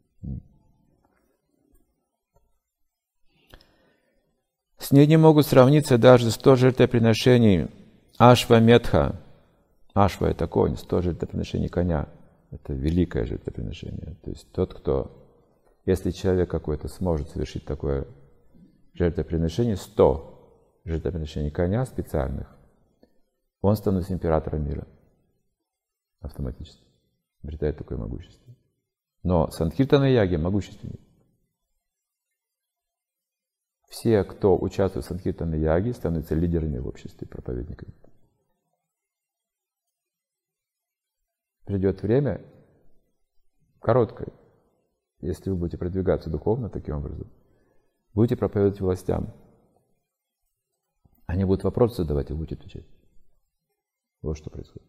С ней не могут сравниться даже сто жертвоприношений Ашваметха. Ашва — это конь, сто жертвоприношений коня. Это великое жертвоприношение. То есть тот, кто, если человек какой-то сможет совершить такое жертвоприношение, сто жертвоприношений коня специальных, он становится императором мира. Автоматически. Обретает такое могущество. Но санкиртана-яги могущественнее. Все, кто участвует в санкиртана-яге, становятся лидерами в обществе, проповедниками. Придет время, короткое, если вы будете продвигаться духовно таким образом, будете проповедовать властям. Они будут вопросы задавать, и вы будете отвечать. Вот что происходит.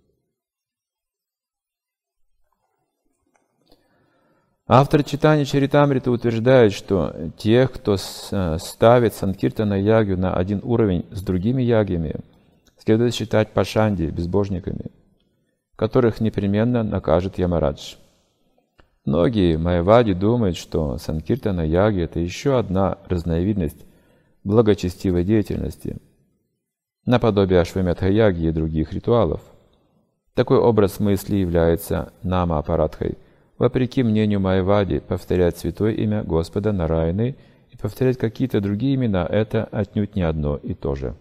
Автор Чайтанья Чаритамриты утверждает, что тех, кто ставит санкиртана-ягью на один уровень с другими ягьями, следует считать пашанди, безбожниками, которых непременно накажет Ямарадж. Многие майявади думают, что санкиртана-яги — это еще одна разновидность благочестивой деятельности, наподобие Ашваметха-яги и других ритуалов. Такой образ мысли является нама-апарадхой, вопреки мнению майявади, повторять святое имя Господа Нараяны и повторять какие-то другие имена — это отнюдь не одно и то же.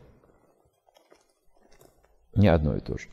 Не одно и то же.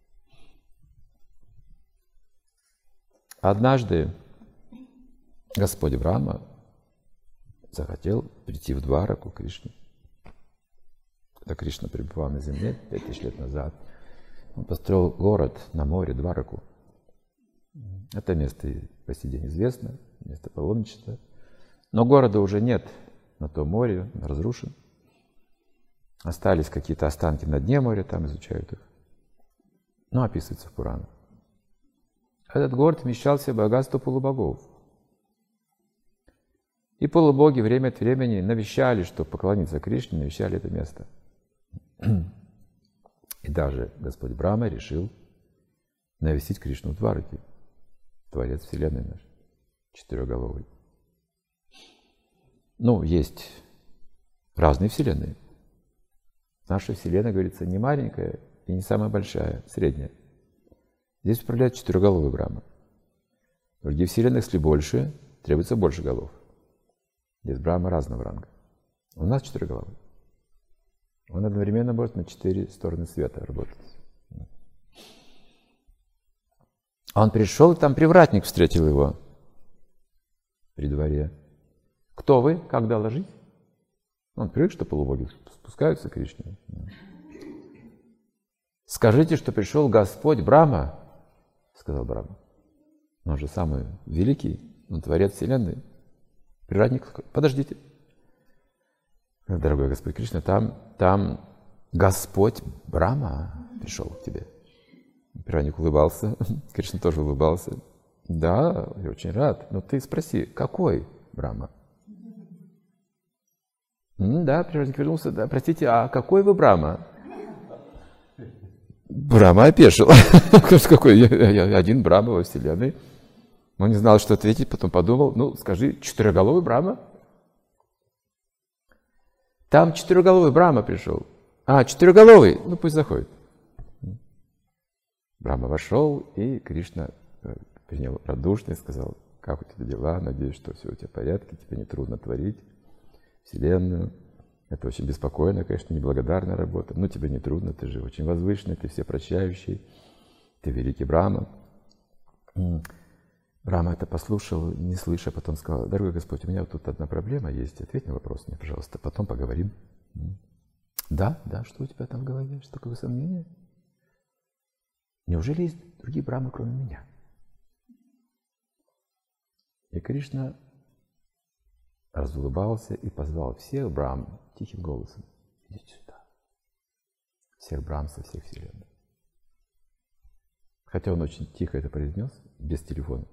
Однажды Господь Брахма захотел прийти в Двараку к Кришне. Когда Кришна пребывал на земле пять тысяч лет назад, он построил город на море, Двараку. Это место и по сей день известно, место паломничества. Но города уже нет на том море, он разрушен. Остались какие-то останки на дне моря, там изучают их. Но описывается в Пуранах. Этот город вмещал в себе богатство полубогов. И полубоги время от времени навещали, чтобы поклониться Кришне, навещали это место. И даже Господь Брахма решил навестить Кришну в Двараке, Творец Вселенной наш, четырехголовый. Ну, есть разные вселенные. Наша Вселенная, говорится, не маленькая и не самая большая, средняя. Здесь управляет четырехголовый Брахма. В других вселенных, если больше, требуется больше голов. Здесь Брахма разного ранга. У нас четырехголовый. Он одновременно может на четыре стороны света работать. А он пришел, и там привратник встретил его при дворе. Кто вы? Когда ложить? Он привык, что полубоги спускаются к Кришне. Скажите, что пришел Господь Брахма, сказал Брахма. Он же самый великий, он Творец Вселенной. Привратник, подождите. Дорогой Господь Кришна, там, там Господь Брахма пришел к тебе. Привратник улыбался, Кришна тоже улыбался. Да, я очень рад, но ты спроси, какой Брахма? Да, привратник вернулся, да, простите, а какой вы Брахма? Брахма опешил. Какой? Я один Брахма во Вселенной. Он не знал, что ответить, потом подумал, ну, скажи, четырехголовый Брахма? Там четырехголовый Брахма пришел. А, четырехголовый, ну пусть заходит. Брахма вошел, и Кришна принял радушно и сказал, как у тебя дела, надеюсь, что все у тебя в порядке, тебе не трудно творить Вселенную. Это очень беспокойная, конечно, неблагодарная работа, но тебе не трудно, ты же очень возвышенный, ты всепрощающий, ты великий Брахма. Брахма это послушал, не слыша, потом сказал: дорогой Господь, у меня вот тут одна проблема есть, ответь на вопрос мне, пожалуйста, потом поговорим. Да, да, что у тебя там в голове, что такое сомнение? Неужели есть другие Брахмы, кроме меня? И Кришна разулыбался и позвал всех Брахм тихим голосом: идите сюда. Всех Брахм со всех вселенных. Хотя он очень тихо это произнес, без телефона.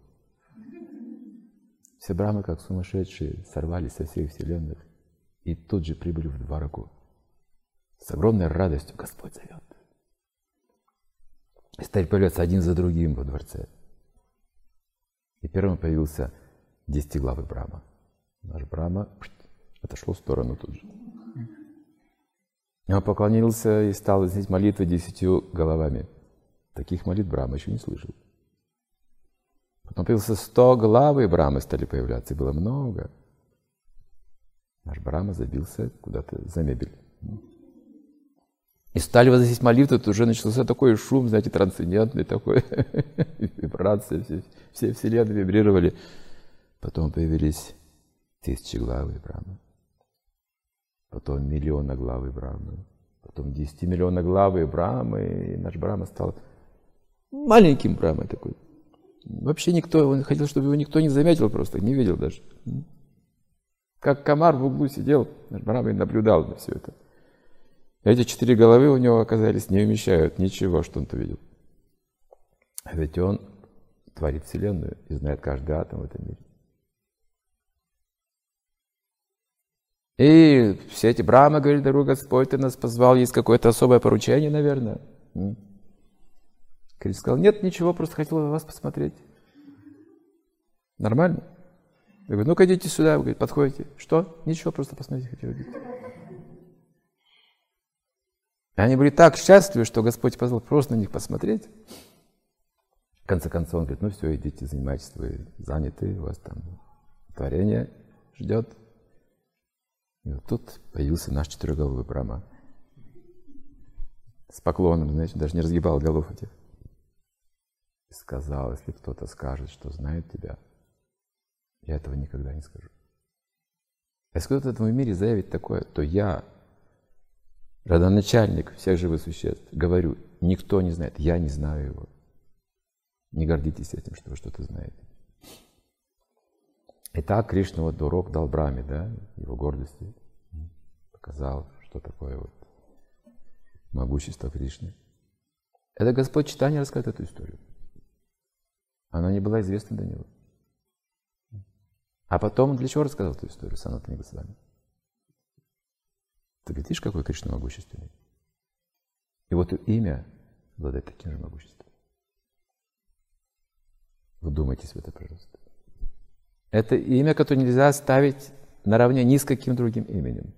Все Брахмы, как сумасшедшие, сорвались со всех вселенных и тут же прибыли в Двараку. С огромной радостью: Господь зовет. И стали появляться один за другим во дворце. И первым появился десятиглавый Брахма. Наш Брахма отошел в сторону тут же. Он поклонился и стал возносить молитвы десятью головами. Таких молитв Брахма еще не слышал. Потом появился стоглавый Брахмы, стали появляться, и было много. Наш Брахма забился куда-то за мебель. И стали возносить молитвы, тут уже начался такой шум, знаете, трансцендентный такой, вибрация, все, все вселенные вибрировали. Потом появились тысячеглавые Брахмы, потом миллионоглавые Брахмы, потом десятимиллионоглавые Брахмы, и наш Брахма стал маленьким Брахмой такой. Вообще никто, он хотел, чтобы его никто не заметил просто, не видел даже. Как комар в углу сидел, наш Брахма и наблюдал на все это. Эти четыре головы у него оказались не вмещают ничего, что он-то видел. А ведь он творит Вселенную и знает каждый атом в этом мире. И все эти Брахмы говорили: дорогой Господь, ты нас позвал, есть какое-то особое поручение, наверное. Кришна сказал: нет, ничего, просто хотел вас посмотреть. Нормально? Я говорю: ну-ка идите сюда. Вы говорите: подходите. Что? Ничего, просто посмотреть хотел. И они были так счастливы, что Господь позвал просто на них посмотреть. В конце концов он говорит: ну все, идите, занимайтесь, вы заняты, у вас там творение ждет. И вот тут появился наш четырехголовый Брахма. С поклоном, знаете, даже не разгибал голов этих. И сказал: если кто-то скажет, что знает тебя, я этого никогда не скажу. Если кто-то в этом мире заявит такое, то я, родоначальник всех живых существ, говорю: никто не знает, я не знаю его. Не гордитесь этим, что вы что-то знаете. Итак, Кришна вот урок дал Брахме, да, его гордости, показал, что такое вот могущество Кришны. Это Господь Чайтанья рассказывает эту историю. Она не была известна до него. А потом он для чего рассказал эту историю Санатани Госвами? Ты видишь, какой Кришна могущественный? И вот имя обладает таким же могуществом. Вдумайтесь в это, пожалуйста. Это имя, которое нельзя ставить наравне ни с каким другим именем.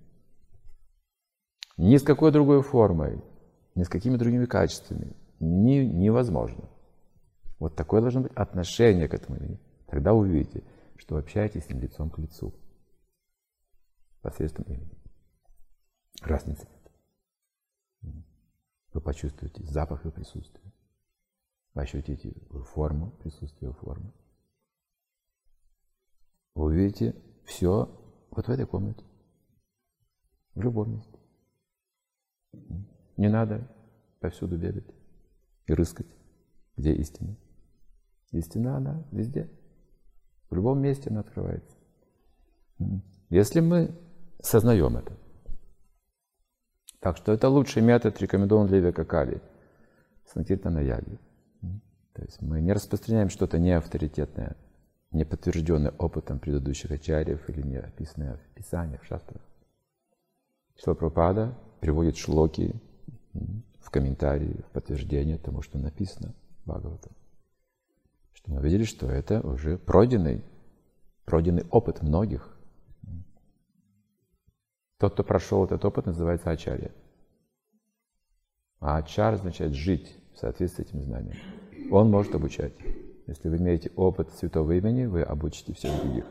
Ни с какой другой формой, ни с какими другими качествами. Ни, невозможно. Вот такое должно быть отношение к этому имени. Тогда вы увидите, что вы общаетесь с ним лицом к лицу. Посредством имени. Разницы нет. Вы почувствуете запах его присутствия. Вы ощутите форму, присутствие его формы. Вы увидите все вот в этой комнате. В любом месте. Не надо повсюду бегать и рыскать, где истина. Истина, она везде. В любом месте она открывается. Если мы сознаем это. Так что это лучший метод, рекомендован для века Кали. Санкиртана яги. То есть мы не распространяем что-то неавторитетное, не подтвержденное опытом предыдущих ачарьев или не описанное в Писаниях, в шастрах. Шрила Прабхупада приводит шлоки в комментарии, в подтверждение тому, что написано в Бхагаватам. Что мы видели, что это уже пройденный, пройденный опыт многих. Тот, кто прошел этот опыт, называется ачарья. А ачар означает жить в соответствии с этим знанием. Он может обучать. Если вы имеете опыт святого имени, вы обучите всех других.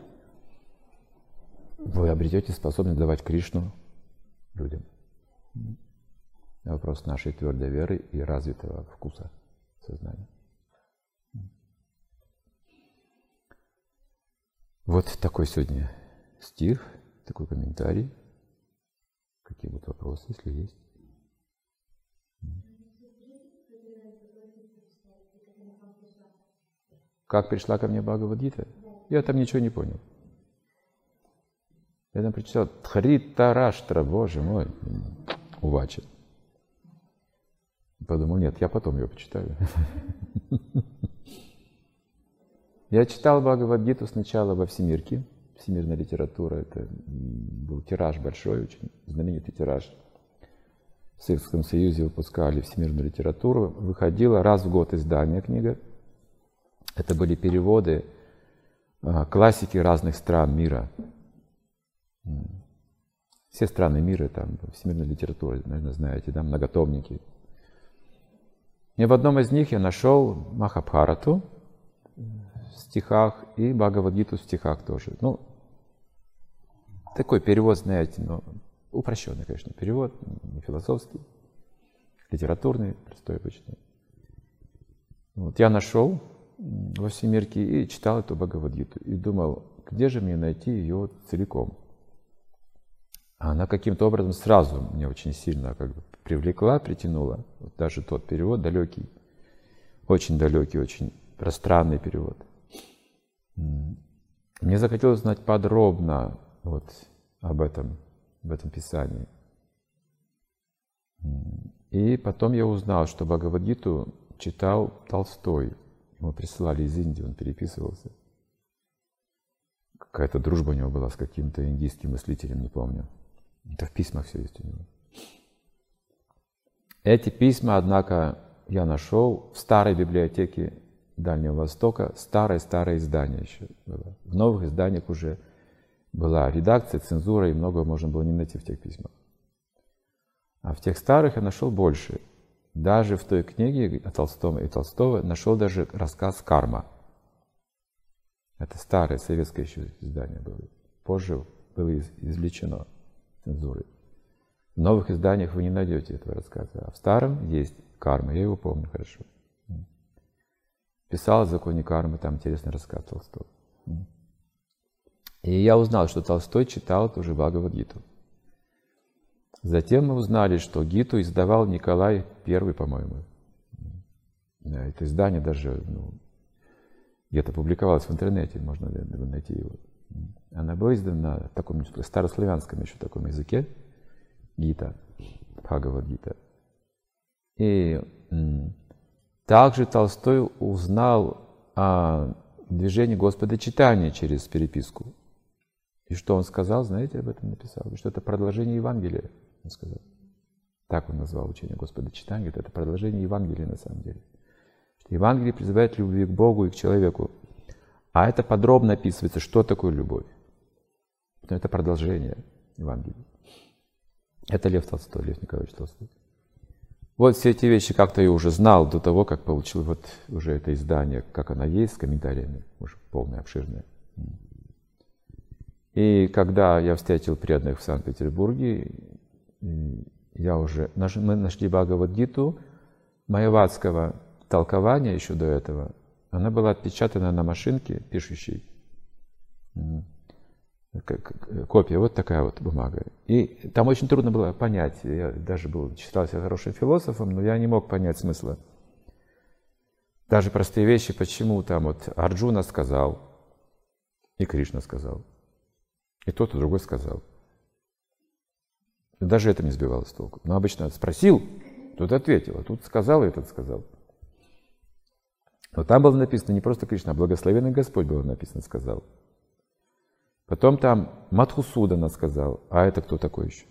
Вы обретете способность давать Кришну людям. Вопрос нашей твердой веры и развитого вкуса сознания. Вот такой сегодня стих, такой комментарий. Какие будут вопросы, если есть? Как пришла ко мне Бхагавад-гита? Я там ничего не понял. Я там прочитал Дхритараштра, боже мой, Увача. Подумал, нет, я потом ее почитаю. Я читал Бхагавад-гиту сначала во Всемирке, всемирная литература, это был тираж большой, очень знаменитый тираж. В Советском Союзе выпускали всемирную литературу, выходила раз в год издание книга. Это были переводы классики разных стран мира. Все страны мира, там, всемирная литература, наверное, знаете, да, многотомники. И в одном из них я нашел Махабхарату в стихах и Бхагавад-гиту в стихах тоже. Ну, такой перевод, знаете, но упрощенный, конечно, перевод, не философский, литературный, простой, обычный. Вот я нашел во Всемирке и читал эту Бхагавад-гиту и думал, где же мне найти ее целиком. А она каким-то образом сразу меня очень сильно как бы привлекла, притянула. Вот даже тот перевод далекий, очень далекий, очень пространный перевод. Мне захотелось знать подробно вот об этом, в этом писании. И потом я узнал, что Бхагавад-гиту читал Толстой. Ему присылали из Индии, он переписывался. Какая-то дружба у него была с каким-то индийским мыслителем, не помню. Это в письмах все есть у него. Эти письма, однако, я нашел в старой библиотеке Дальнего Востока, старое-старое издание еще было. В новых изданиях уже была редакция, цензура, и многого можно было не найти в тех письмах. А в тех старых я нашел больше. Даже в той книге о Толстом и Толстого нашел даже рассказ «Карма». Это старое советское еще издание было. Позже было извлечено цензурой. В новых изданиях вы не найдете этого рассказа, а в старом есть «Карма», я его помню хорошо. Писал о законе кармы, там интересный рассказ Толстого. И я узнал, что Толстой читал тоже Бхагавад-гиту. Затем мы узнали, что Гиту издавал Николай Первый, по-моему. Это издание даже ну, где-то публиковалось в интернете, можно найти его. Она была издана на таком старославянском еще таком языке, Гита, Бхагавад-гита. И также Толстой узнал о движении Господа читания через переписку. И что он сказал, знаете, об этом написал? Что это продолжение Евангелия, он сказал. Так он назвал учение Господа читания. Это продолжение Евангелия на самом деле. Евангелие призывает к любви к Богу и к человеку. А это подробно описывается, что такое любовь. Но это продолжение Евангелия. Это Лев Толстой, Лев Николаевич Толстой. Вот все эти вещи как-то я уже знал до того, как получил вот уже это издание, как оно есть, с комментариями, уже полное, обширное. И когда я встретил преданных в Санкт-Петербурге, я уже, мы нашли Бхагавад-гиту майявадского толкования еще до этого. Она была отпечатана на машинке пишущей. Копия, вот такая вот бумага. И там очень трудно было понять. Я даже был, считался хорошим философом, но я не мог понять смысла. Даже простые вещи, почему там вот Арджуна сказал, и Кришна сказал, и тот, и другой сказал. И даже это не сбивало с толку. Но обычно спросил, тот ответил, а тут сказал, и этот сказал. Но там было написано не просто Кришна, а благословенный Господь было написано, сказал. Потом там Мадхусудана сказал, а это кто такой еще?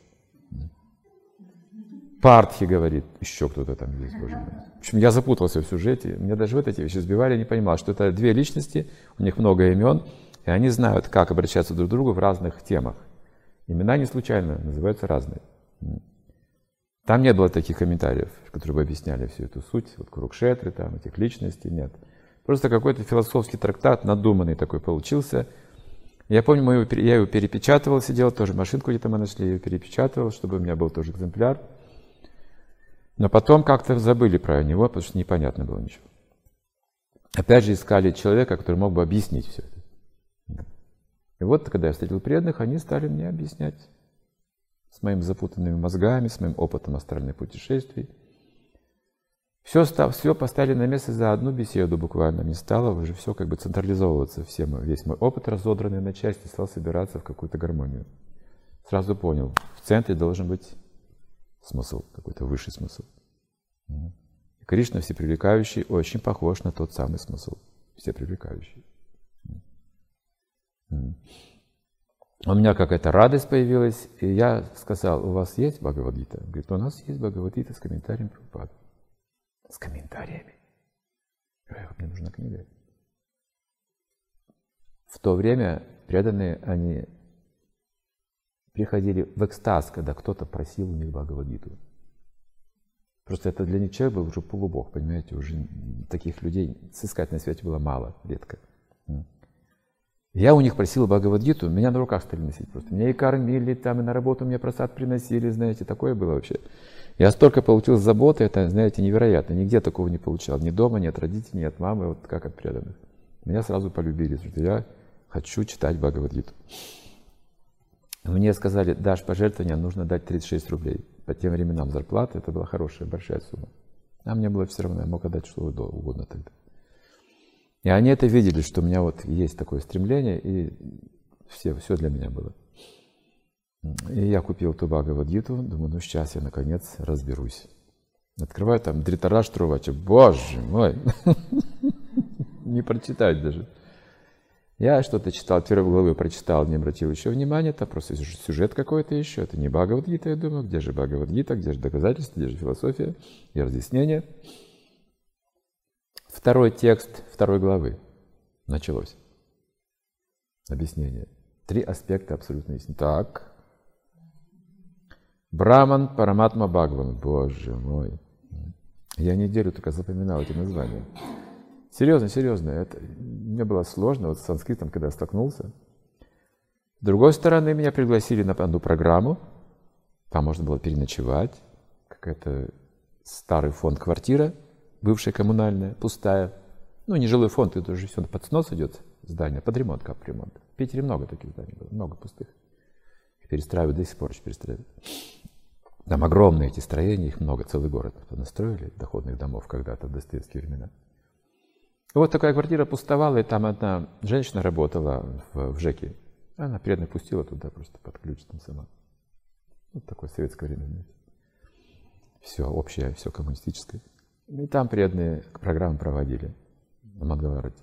Партхи говорит, еще кто-то там есть, боже мой. В общем, я запутался в сюжете, меня даже вот эти вещи сбивали, я не понимал, что это две личности, у них много имен, и они знают, как обращаться друг к другу в разных темах. Имена не случайно, называются разные. Там не было таких комментариев, которые бы объясняли всю эту суть, вот Курукшетры, там, этих личностей, нет. Просто какой-то философский трактат, надуманный такой получился. Я помню, мы его, я его перепечатывал, сидел, тоже машинку где-то мы нашли, я ее перепечатывал, чтобы у меня был тоже экземпляр. Но потом как-то забыли про него, потому что непонятно было ничего. Опять же искали человека, который мог бы объяснить все это. И вот, когда я встретил преданных, они стали мне объяснять с моими запутанными мозгами, с моим опытом астральных путешествий. Все, став, все поставили на место за одну беседу буквально. Не стало уже все как бы централизовываться. Все мой, весь мой опыт, разодранный на части, стал собираться в какую-то гармонию. Сразу понял, в центре должен быть смысл, какой-то высший смысл. И Кришна всепривлекающий очень похож на тот самый смысл, всепривлекающий. У меня какая-то радость появилась, и я сказал: у вас есть Бхагавад-гита? Он говорит: у нас есть Бхагавад-гита с комментарием Прабхупады. С комментариями? Мне нужна книга. В то время преданные, они приходили в экстаз, когда кто-то просил у них Бхагавад-гиту. Просто это для них человек был уже полубог, понимаете, уже таких людей сыскать на свете было мало, редко. Я у них просил Бхагавад-гиту, меня на руках стали носить просто. Меня и кормили, там и на работу мне просад приносили, знаете, такое было вообще. Я столько получил заботы, это, знаете, невероятно. Нигде такого не получал. Ни дома, ни от родителей, ни от мамы, вот как от преданных. Меня сразу полюбили, что я хочу читать Бхагавад-гиту. Мне сказали: дашь пожертвование, нужно дать тридцать шесть рублей. По тем временам зарплата, это была хорошая, большая сумма. А мне было все равно, я мог отдать что угодно тогда. И они это видели, что у меня вот есть такое стремление, и все, все для меня было. И я купил ту Бхагавад-гиту, думаю, ну сейчас я наконец разберусь. Открываю там Дритараштра-вача, боже мой, не прочитать даже. Я что-то читал, первой главы прочитал, не обратил еще внимания, это просто сюжет какой-то еще, это не Бхагавад-гита, я думаю, где же Бхагавад-гита, где же доказательства, где же философия и разъяснение. Второй текст второй главы началось. Объяснение. Три аспекта абсолютно ясны. Так. Браман, Параматма, Бхагаван. Боже мой. Я неделю только запоминал эти названия. Серьезно, серьезно. Это мне было сложно. Вот с санскритом, когда я столкнулся. С другой стороны, меня пригласили на одну программу. Там можно было переночевать. Какая-то старый фонд квартира. Бывшая коммунальная, пустая. Ну, не жилой фонд, это уже все под снос идет, здание, под ремонт, как ремонт. В Питере много таких зданий было, много пустых. Их перестраивают, до сих пор еще перестраивают. Там огромные эти строения, их много, целый город настроили, доходных домов когда-то в достоевские времена. И вот такая квартира пустовала, и там одна женщина работала в, в ЖЭКе. Она преданно пустила туда просто под ключ там сама. Вот такое советское время. Все общее, все коммунистическое. И там преданные программы проводили на Мангала-арати.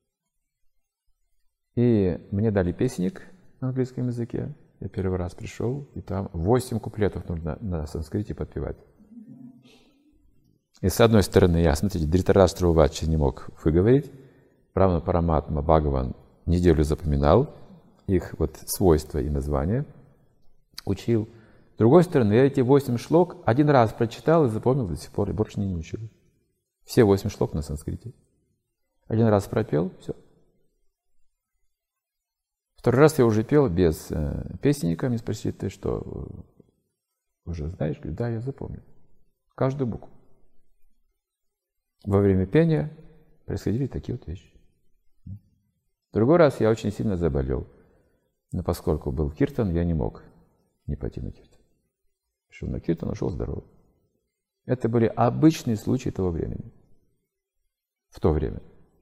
И мне дали песенник на английском языке. Я первый раз пришел, и там восемь куплетов нужно на санскрите подпевать. И с одной стороны я, смотрите, Дритараштра-вача не мог выговорить, Брамана, Параматма, Бхагаван неделю запоминал, их вот свойства и названия учил. С другой стороны, я эти восемь шлок один раз прочитал и запомнил до сих пор, и больше не учил. Все восемь шлок на санскрите. Один раз пропел, все. Второй раз я уже пел без э, песенника. Мне спросили: ты что, уже знаешь? Говорю: да, я запомнил. Каждую букву. Во время пения происходили такие вот вещи. Другой раз я очень сильно заболел. Но поскольку был киртан, я не мог не пойти на киртан. Пришел на киртан, ушел здоровый. Это были обычные случаи того времени. В то время.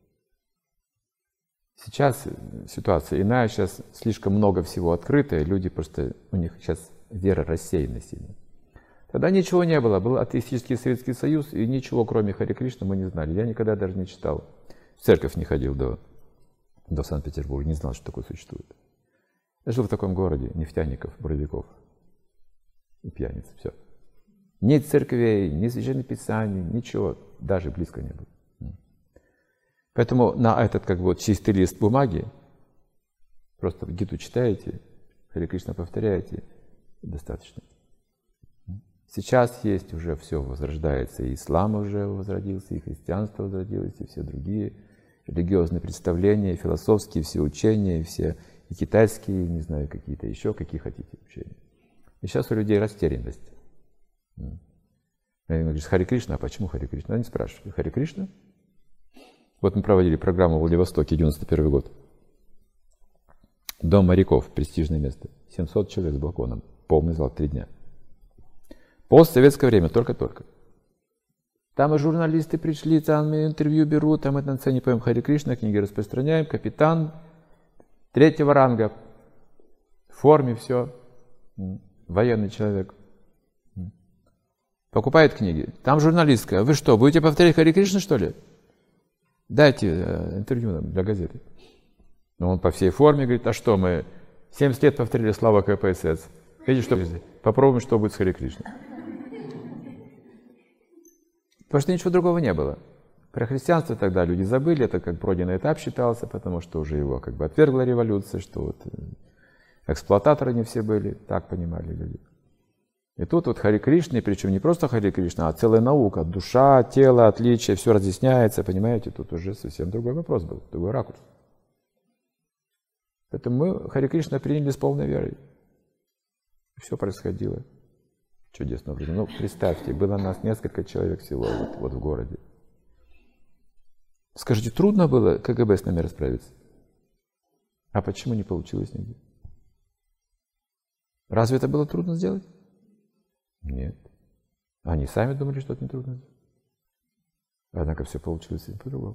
Сейчас ситуация иная, сейчас слишком много всего открыто, и люди просто, у них сейчас вера рассеяна сильно. Тогда ничего не было, был атеистический Советский Союз, и ничего, кроме Харе Кришны, мы не знали. Я никогда даже не читал. В церковь не ходил до, до Санкт-Петербурга, не знал, что такое существует. Я жил в таком городе, нефтяников, буровиков и пьяниц, все. Ни церквей, ни священных писаний, ничего, даже близко не было. Поэтому на этот как бы вот чистый лист бумаги просто гиту читаете, Харе Кришна повторяете, и достаточно. Сейчас есть уже все возрождается, и ислам уже возродился, и христианство возродилось, и все другие религиозные представления, философские все учения, все и китайские, не знаю, какие-то еще, какие хотите учения. И сейчас у людей растерянность. Они говорят, Харе Кришна, а почему Харе Кришна? Они спрашивали, Харе Кришна? Вот мы проводили программу в Владивостоке, девяносто первый год. Дом моряков, престижное место. семьсот человек с балконом, полный зал, три дня. Постсоветское время, только-только. Там и журналисты пришли, там интервью берут, там мы на сцене поем Харе Кришна, книги распространяем, капитан третьего ранга, в форме все, военный человек. Покупает книги. Там журналистка. Вы что, будете повторять Харе Кришна, что ли? Дайте э, интервью нам для газеты. Но он по всей форме говорит, а что мы семьдесят лет повторили слава ка пэ эс эс. Хотите, что попробуем, что будет с Харе Кришной. Потому что ничего другого не было. Про христианство тогда люди забыли, это как пройденный этап считался, потому что уже его как бы отвергла революция, что вот эксплуататоры не все были, так понимали люди. И тут вот Харе Кришна, причем не просто Харе Кришна, а целая наука, душа, тело, отличие, все разъясняется, понимаете, тут уже совсем другой вопрос был, другой ракурс. Поэтому мы Харе Кришна приняли с полной верой. Все происходило чудесно. Ну, представьте, было нас несколько человек всего вот, вот в городе. Скажите, трудно было ка гэ бэ с нами расправиться? А почему не получилось нигде? Разве это было трудно сделать? Нет. Они сами думали, что это не трудно сделать. Однако все получилось по-другому.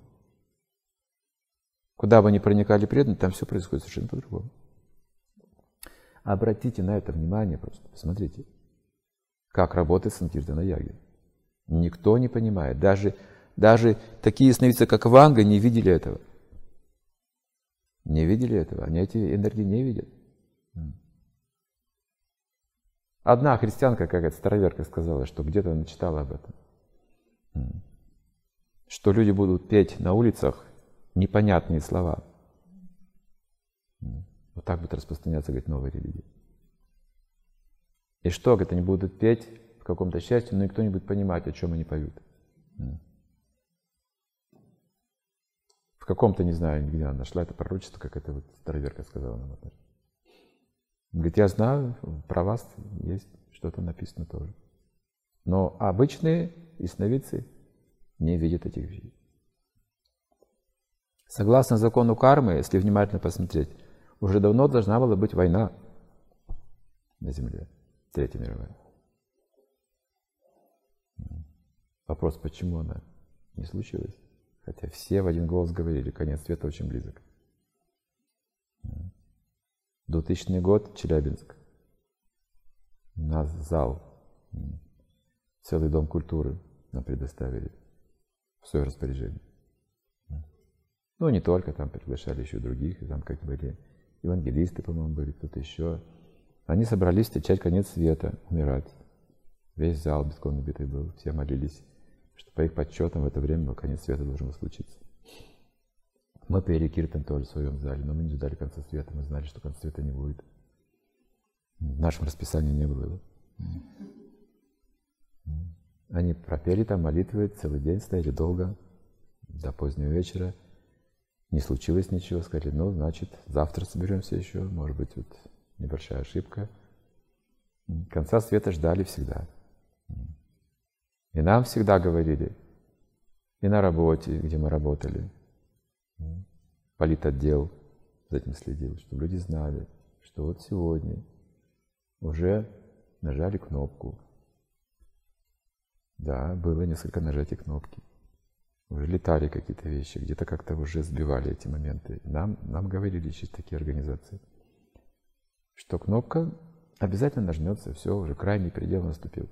Куда бы ни проникали преданные, там все происходит совершенно по-другому. Обратите на это внимание просто, посмотрите, как работает Санкиртана-яги. Никто не понимает. Даже, даже такие ясновидцы, как Ванга, не видели этого. Не видели этого. Они эти энергии не видят. Одна христианка, какая-то староверка, сказала, что где-то она читала об этом. Что люди будут петь на улицах непонятные слова. Вот так будет распространяться, говорит, новая религия. И что, говорит, они будут петь в каком-то счастье, но никто не будет понимать, о чем они поют. В каком-то, не знаю, где она нашла это пророчество, как это вот староверка сказала нам. Говорит, я знаю, про вас есть что-то написано тоже. Но обычные ясновидцы не видят этих вещей. Согласно закону кармы, если внимательно посмотреть, уже давно должна была быть война на Земле, Третья мировая. Вопрос, почему она не случилась? Хотя все в один голос говорили, конец света очень близок. двухтысячный год, Челябинск. У нас зал, целый дом культуры нам предоставили в свое распоряжение. Ну, не только, там приглашали еще других, и там как были евангелисты, по-моему, были, кто-то еще. Они собрались встречать конец света, умирать. Весь зал битком набитый был, все молились, что по их подсчетам в это время конец света должен случиться. Мы пели киртан тоже в своем зале, но мы не ждали конца света, мы знали, что конца света не будет. В нашем расписании не было его. Они пропели там молитвы, целый день стояли долго, до позднего вечера. Не случилось ничего, сказали, ну, значит, завтра соберемся еще, может быть, вот небольшая ошибка. Конца света ждали всегда. И нам всегда говорили, и на работе, где мы работали, политотдел за этим следил, чтобы люди знали, что вот сегодня уже нажали кнопку. Да, было несколько нажатий кнопки. Уже летали какие-то вещи, где-то как-то уже сбивали эти моменты. Нам, нам говорили через такие организации, что кнопка обязательно нажмется, все, уже крайний предел наступил.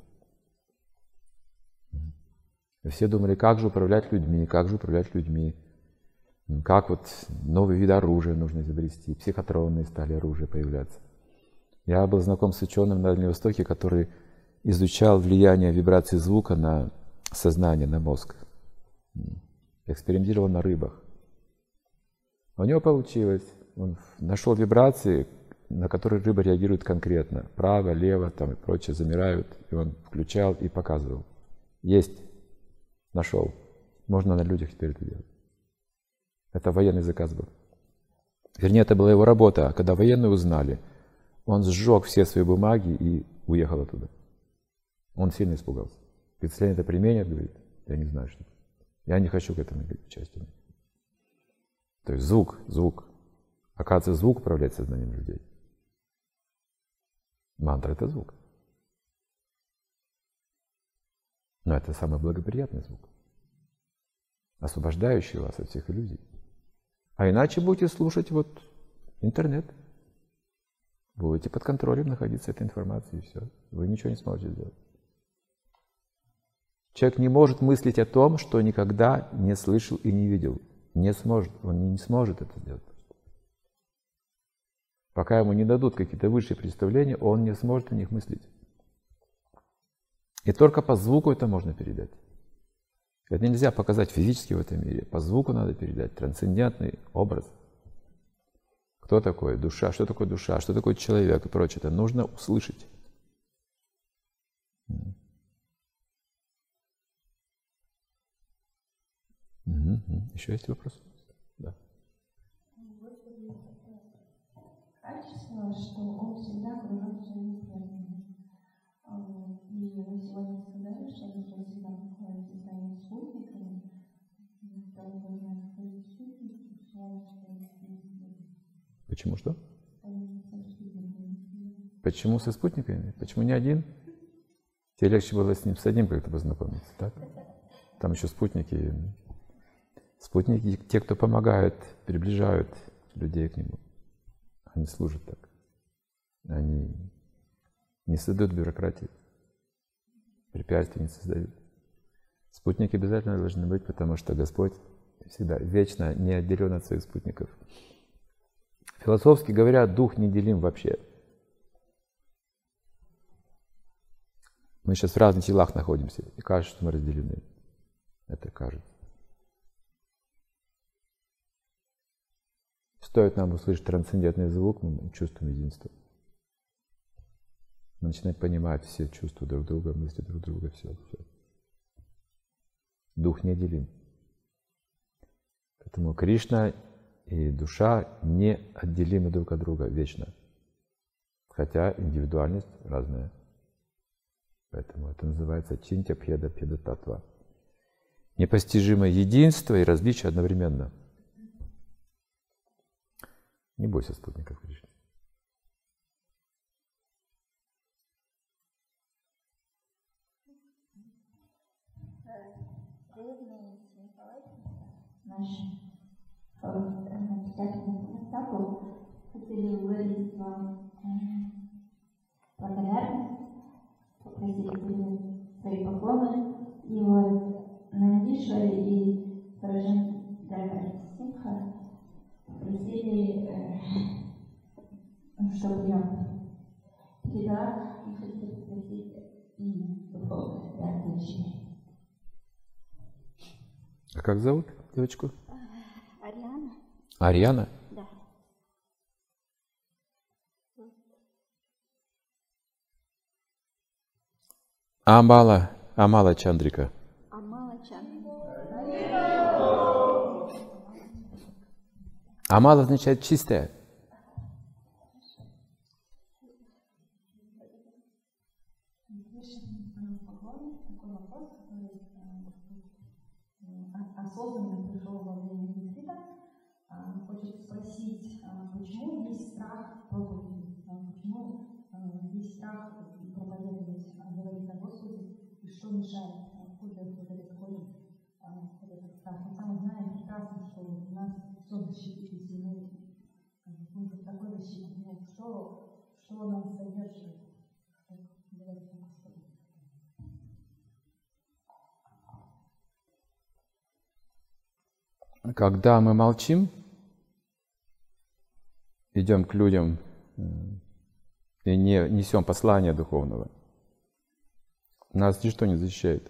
И все думали, как же управлять людьми, как же управлять людьми, как вот новый вид оружия нужно изобрести, психотронные стали оружия появляться. Я был знаком с ученым на Дальнем Востоке, который изучал влияние вибрации звука на сознание, на мозг. Экспериментировал на рыбах. У него получилось. Он нашел вибрации, на которые рыба реагирует конкретно. Право, лево там и прочее замирают. И он включал и показывал. Есть. Нашел. Можно на людях теперь это делать. Это военный заказ был. Вернее, это была его работа. А когда военные узнали, он сжег все свои бумаги и уехал оттуда. Он сильно испугался. Говорит, если они это применят, говорит, я не знаю, что. Я не хочу к этому участию. То есть звук, звук. Оказывается, звук управляет сознанием людей. Мантра — это звук. Но это самый благоприятный звук, освобождающий вас от всех иллюзий. А иначе будете слушать вот интернет. Будете под контролем находиться этой информацией, и все. Вы ничего не сможете сделать. Человек не может мыслить о том, что никогда не слышал и не видел. Не сможет. Он не сможет это сделать. Пока ему не дадут какие-то высшие представления, он не сможет о них мыслить. И только по звуку это можно передать. Это нельзя показать физически в этом мире. По звуку надо передать трансцендентный образ. Кто такой душа, что такое душа, что такое человек и прочее. Это нужно услышать. Угу. Еще есть вопрос? Да. Качество, что он всегда окружен своими преданными. И вы сегодня сказали, что вы всегда находитесь со своими спутниками. Почему что? Почему со спутниками? Почему не один? Тебе легче было с ним с одним как-то познакомиться, так? Там еще спутники. Спутники, те, кто помогают, приближают людей к нему. Они служат так. Они не создают бюрократии, препятствий не создают. Спутники обязательно должны быть, потому что Господь всегда вечно не отделен от своих спутников. Философски говоря, дух неделим вообще. Мы сейчас в разных телах находимся, и кажется, что мы разделены. Это кажется. Стоит нам услышать трансцендентный звук, мы чувствуем единство. Мы начинаем понимать все чувства друг друга, мысли друг друга, все, все. Дух неделим. Поэтому Кришна и душа не отделимы друг от друга вечно. Хотя индивидуальность разная. Поэтому это называется чинтя пьеда пьеда татва. Непостижимое единство и различие одновременно. Не бойся спутников Кришны. Наш читательный статус хотели выразить вам благодарность, попросили принять свои поклоны, и вот Нандишвари и Сараджан Дайвари Симха просили, чтобы я передала, и хотели спросить им духовное преобладание. А как зовут девочку? Ариана. Ариана? Да. Амала, Амала Чандрика. Амала Чандрика. Амала означает чистая. Осознанно пришел во время ретрита, хочет спросить, почему есть страх проповеди, почему есть страх проповедовать, говорить о Господе, и что мешает, откуда это происходит, этот страх. Мы сами знаем прекрасно, что у нас все защитит, если мы в такой защите. Что, что нас содержит, чтобы говорить о Господе? Когда мы молчим, идем к людям и не несем послание духовного, нас ничто не защищает.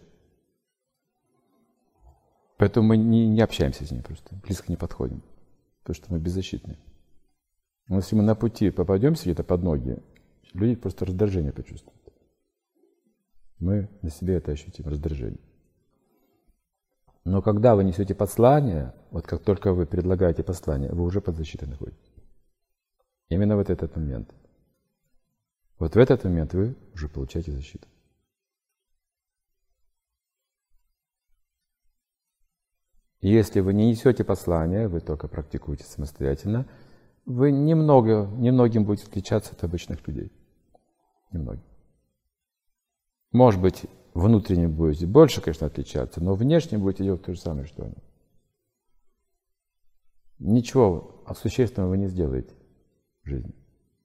Поэтому мы не, не общаемся с ними просто, близко не подходим, потому что мы беззащитны. Но если мы на пути попадемся где-то под ноги, люди просто раздражение почувствуют. Мы на себе это ощутим, раздражение. Но когда вы несете послание, вот как только вы предлагаете послание, вы уже под защитой находитесь. Именно вот этот момент. Вот в этот момент вы уже получаете защиту. И если вы не несете послание, вы только практикуете самостоятельно, вы немного, немногим будете отличаться от обычных людей. Немногим. Может быть, внутренне будете больше, конечно, отличаться, но внешне будете делать то же самое, что они. Ничего существенного вы не сделаете в жизни.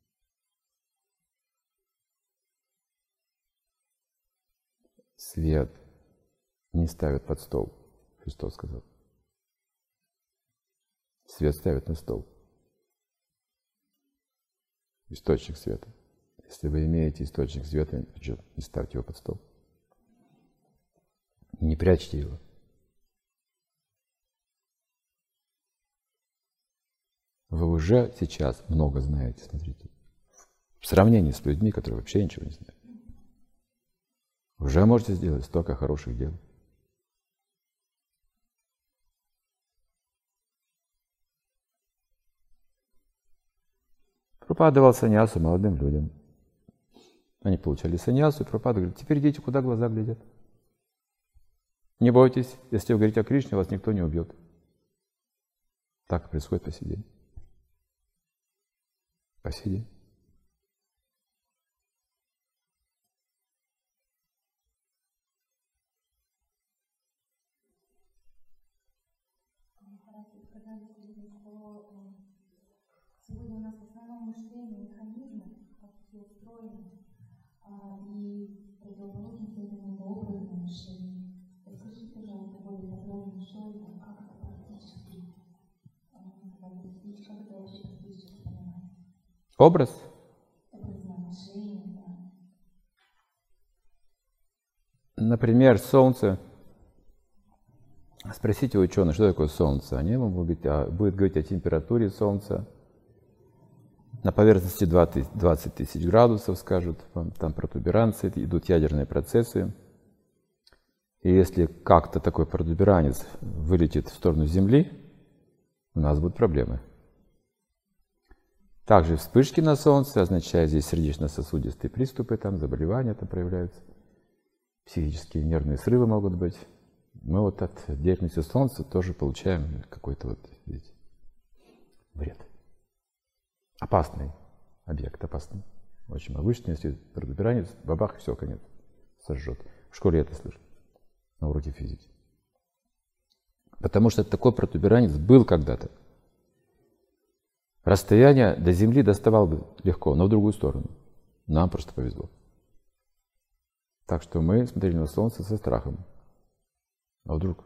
Свет не ставят под стол, Христос сказал. Свет ставят на стол. Источник света. Если вы имеете источник света, не ставьте его под стол. Не прячьте его. Вы уже сейчас много знаете, смотрите. В сравнении с людьми, которые вообще ничего не знают. Уже можете сделать столько хороших дел. Прабхупада давал саньясу молодым людям. Они получали саньясу, и Прабхупада говорит: теперь идите, куда глаза глядят. Не бойтесь, если вы говорите о Кришне, вас никто не убьет. Так происходит по сей день. По сей день. Сегодня у нас в основном мышление, механизмы, как все устроено, и противоположность этому это образное мышление. Расскажите, пожалуйста, более подробно, что это, как это практически, как это вообще практически понимать. Образ? Образное мышление, да. Например, солнце. Спросите у ученых, что такое солнце. Они вам будут говорить, будут говорить о температуре солнца. На поверхности двадцать тысяч градусов, скажут, там протуберанцы, идут ядерные процессы. И если как-то такой протуберанец вылетит в сторону Земли, у нас будут проблемы. Также вспышки на Солнце означают здесь сердечно-сосудистые приступы, там заболевания там проявляются, психические нервные срывы могут быть. Мы вот от деятельности Солнца тоже получаем какой-то вот, видите, вред. Опасный объект, опасный. Очень обычный, если протуберанец, бабах, все, конец, сожжет. В школе я это слышал, на уроке физики. Потому что такой протуберанец был когда-то. Расстояние до Земли доставал бы легко, но в другую сторону. Нам просто повезло. Так что мы смотрели на Солнце со страхом. А вдруг?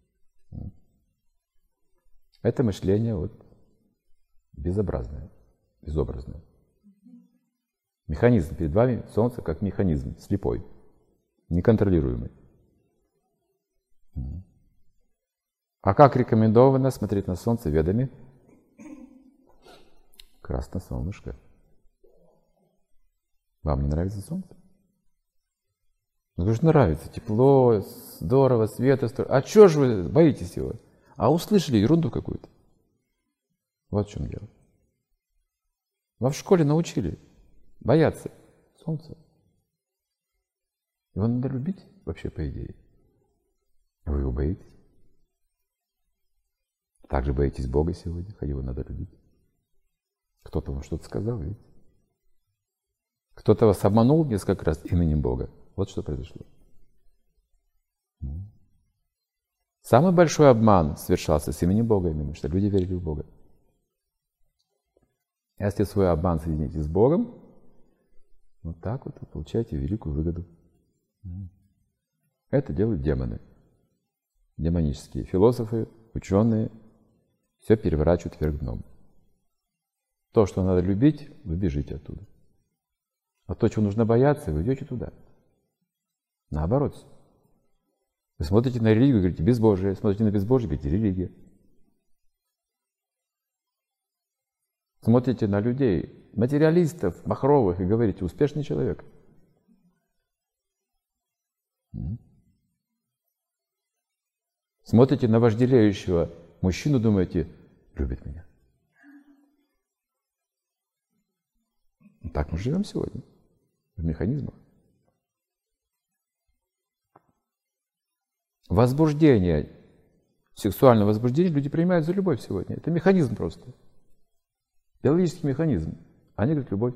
Это мышление вот безобразное, безобразное. Механизм перед вами, Солнце как механизм, слепой, неконтролируемый. А как рекомендовано смотреть на Солнце ведами? Красное солнышко. Вам не нравится Солнце? Ну, конечно, нравится. Тепло, здорово, света. А чего же вы боитесь его? А услышали ерунду какую-то. Вот в чем дело. Вас в школе научили бояться Солнца. Его надо любить вообще, по идее. Вы его боитесь. Также боитесь Бога сегодня, хотя его надо любить. Кто-то вам что-то сказал, видите? Кто-то вас обманул несколько раз именем Бога. Вот что произошло. Самый большой обман совершался с именем Бога, именно, что люди верили в Бога. Если свой обман соедините с Богом, вот так вот вы получаете великую выгоду. Это делают демоны. Демонические философы, ученые, все переворачивают вверх дном. То, что надо любить, вы бежите оттуда. А то, чего нужно бояться, вы идете туда. Наоборот. Вы смотрите на религию и говорите безбожие, смотрите на безбожие и говорите религия. Смотрите на людей, материалистов, махровых и говорите успешный человек. Смотрите на вожделеющего мужчину, думаете, любит меня. Так мы живем сегодня, в механизмах. Возбуждение, сексуальное возбуждение люди принимают за любовь сегодня. Это механизм просто. Биологический механизм. Они говорят, любовь.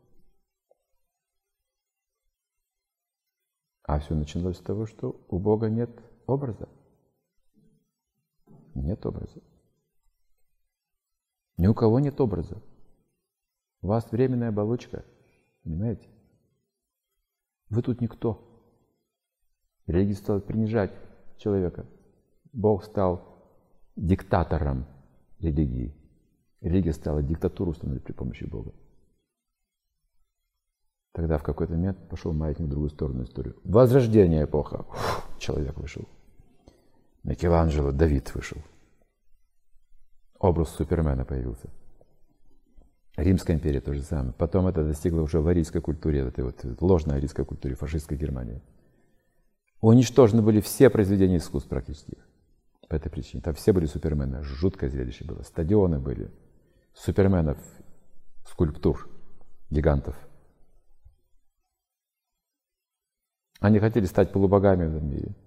А все началось с того, что у Бога нет образа. Нет образа. Ни у кого нет образа. У вас временная оболочка, понимаете? Вы тут никто. Религия стала принижать человека. Бог стал диктатором религии. Религия стала диктатуру установить при помощи Бога. Тогда в какой-то момент пошел маятник в другую сторону историю. Возрождение эпоха. Фух, человек вышел. Микеланджело, Давид вышел. Образ Супермена появился. Римская империя то же самое. Потом это достигло уже в арийской культуре, этой вот ложной арийской культуре, фашистской Германии. Уничтожены были все произведения искусств практически. По этой причине. Там все были супермены. Жуткое зрелище было. Стадионы были. Суперменов, скульптур, гигантов. Они хотели стать полубогами в этом мире.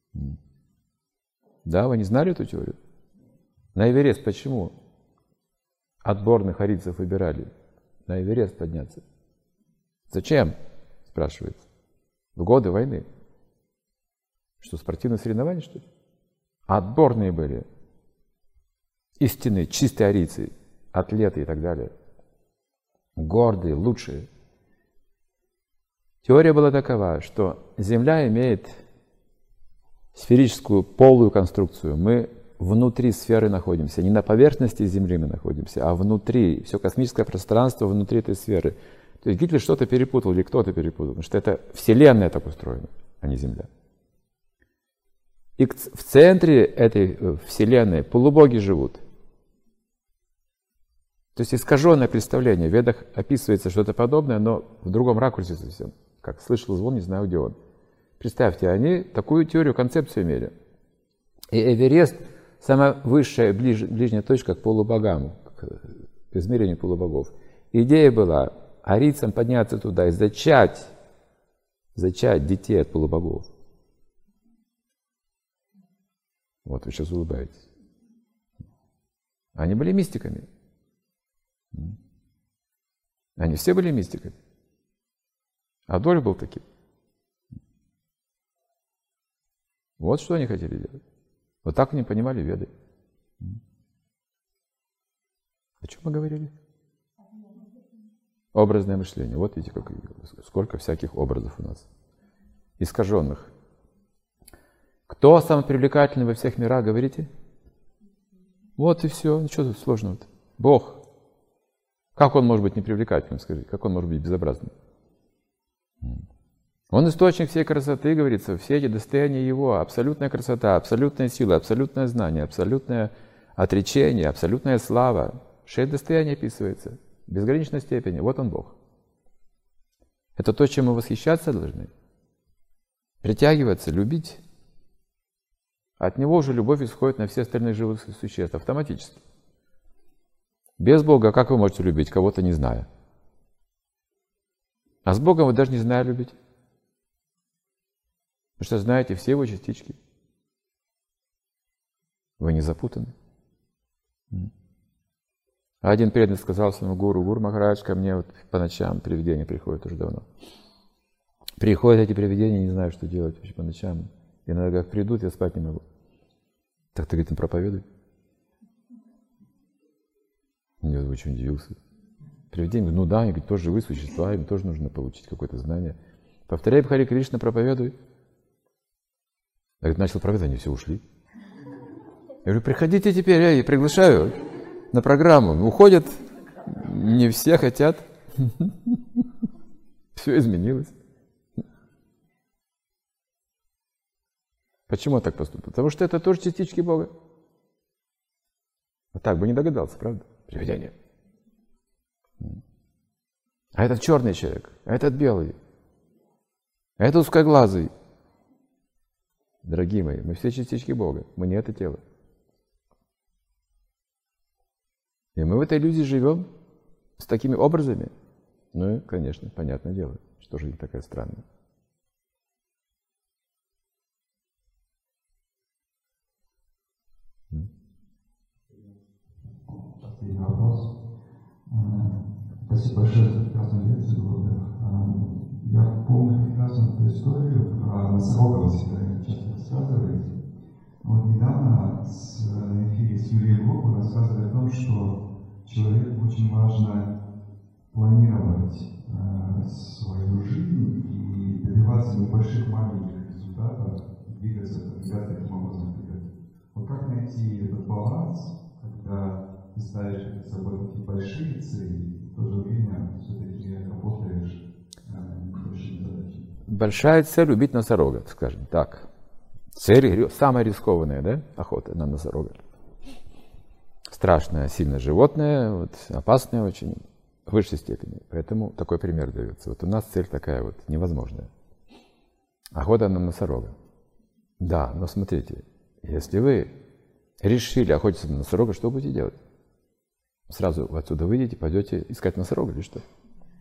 Да, вы не знали эту теорию? На Эверест почему? Отборных арийцев выбирали на Эверест подняться. Зачем? Спрашивается. В годы войны. Что, спортивные соревнования, что ли? Отборные были. Истинные, чистые арийцы, атлеты и так далее. Гордые, лучшие. Теория была такова, что Земля имеет сферическую полую конструкцию. Мы внутри сферы находимся. Не на поверхности Земли мы находимся, а внутри. Все космическое пространство внутри этой сферы. То есть Гитлер что-то перепутал или кто-то перепутал. Потому что это Вселенная так устроена, а не Земля. И в центре этой Вселенной полубоги живут. То есть искаженное представление. В Ведах описывается что-то подобное, но в другом ракурсе совсем. Как слышал звон, не знаю, где он. Представьте, они такую теорию, концепцию имели. И Эверест – самая высшая, ближ, ближняя точка к полубогам, к измерению полубогов. Идея была арийцам подняться туда и зачать, зачать детей от полубогов. Вот вы сейчас улыбаетесь. Они были мистиками. Они все были мистиками. Адольф был таким. Вот что они хотели делать. Вот так они понимали Веды. О чем мы говорили? Образное мышление. Вот видите, как, сколько всяких образов у нас. Искаженных. Кто самый привлекательный во всех мирах, говорите? Вот и все. Ну что тут сложного-то? Бог. Как он может быть непривлекательным, скажите? Как он может быть безобразным? Он источник всей красоты, говорится, все эти достояния Его, абсолютная красота, абсолютная сила, абсолютное знание, абсолютное отречение, абсолютная слава. Шесть достояний описывается в безграничной степени. Вот Он Бог. Это то, чем мы восхищаться должны, притягиваться, любить. От Него уже любовь исходит на все остальных живых существ автоматически. Без Бога как вы можете любить кого-то, не зная? А с Богом вы даже не зная любить. Потому что знаете все Его частички. Вы не запутаны. Один преданный сказал своему гуру: Гуру Махарадж, ко мне вот по ночам привидения приходят уже давно. Приходят эти привидения, не знаю, что делать вообще по ночам. Иногда как придут, я спать не могу. Так ты, говорит, им проповедуй. Я очень удивился. Привидение, ну да, они говорят, тоже живые существа, им тоже нужно получить какое-то знание. Повторяй Харе Кришна, проповедуй. Я говорит, начал проповедовать, они все ушли. Я говорю, приходите теперь, я приглашаю на программу. Уходят, не все хотят. Все изменилось. Почему так поступил? Потому что это тоже частички Бога. А так бы не догадался, правда? Привидение. А этот черный человек, а этот белый, а этот узкоглазый. Дорогие мои, мы все частички Бога, мы не это тело. И мы в этой иллюзии живем с такими образами. Ну и, конечно, понятное дело, что жизнь такая странная. Последний вопрос. Спасибо большое за прекрасную лекцию, Глобер. Я помню прекрасную эту историю про носорога, вы всегда часто рассказываете. Вот недавно с, на эфире с Юрием Гоку рассказывали о том, что человеку очень важно планировать э, свою жизнь и добиваться небольших маленьких результатов, двигаться, двигаться таким образом вперед. Вот как найти этот баланс, когда ты ставишь перед собой такие большие цели, и в то же время все-таки работаешь э, небольшими задачами? Большая цель — убить носорога, скажем так. Цель самая рискованная, да? Охота на носорога. Страшное, сильное животное, вот, опасное очень, в высшей степени. Поэтому такой пример дается. Вот у нас цель такая вот, невозможная. Охота на носорога. Да, но смотрите, если вы решили охотиться на носорога, что будете делать? Сразу отсюда выйдете, пойдете искать носорога или что?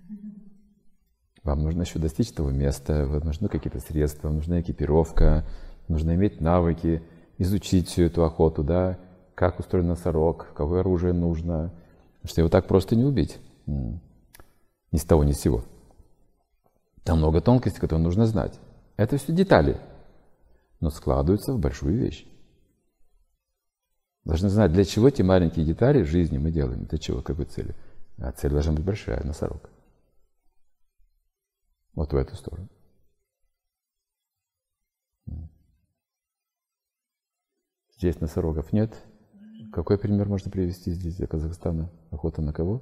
Вам нужно еще достичь того места, вам нужны какие-то средства, вам нужна экипировка, нужно иметь навыки, изучить всю эту охоту, да, как устроен носорог, какое оружие нужно, потому что его так просто не убить, ни с того ни с сего. Там много тонкостей, которые нужно знать. Это все детали, но складываются в большую вещь. Должны знать, для чего эти маленькие детали в жизни мы делаем, для чего, какой цели. А цель должна быть большая, носорог. Вот в эту сторону. Здесь носорогов нет. Какой пример можно привести здесь, для Казахстана? Охота на кого?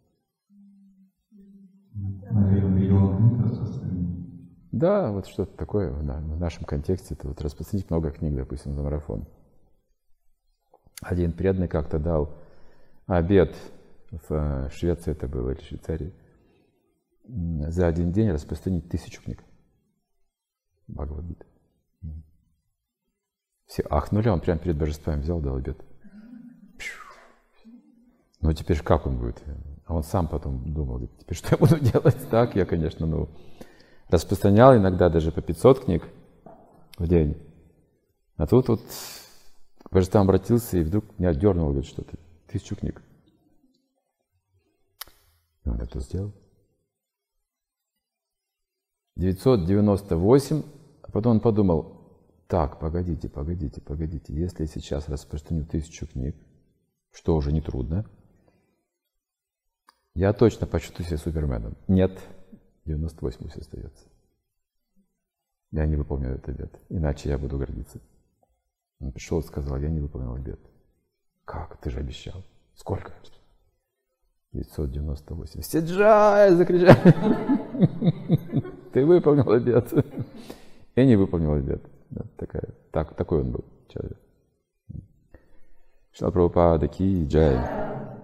Наверное, миллион книг распространить. Да, вот что-то такое в нашем контексте. Это вот распространить много книг, допустим, за марафон. Один преданный как-то дал обед в Швеции, это было, или Швейцарии, за один день распространить тысячу книг. Бхагавад-гита. Все ахнули, он прямо перед божествами взял, дал обед. Ну теперь как он будет? А он сам потом думал, говорит, теперь что я буду делать? Так, я, конечно, ну, распространял иногда даже по пятьсот книг в день. А тут вот к божествам обратился и вдруг меня дернул, говорит, что-то. Тысячу книг. И он это сделал. девятьсот девяносто восемь, а потом он подумал, так, погодите, погодите, погодите, если я сейчас распространю тысячу книг, что уже не трудно, я точно почувствую себя суперменом. Нет, девяносто восемь пусть остается. Я не выполнил этот обет, иначе я буду гордиться. Он пришел и сказал, я не выполнил обет. Как? Ты же обещал. Сколько? девятьсот девяносто восемь. Все джай! Закричали. Ты выполнил обет. Я не выполнил обет. Такая, так, такой он был человек. Шрила Прабхупада ки джай.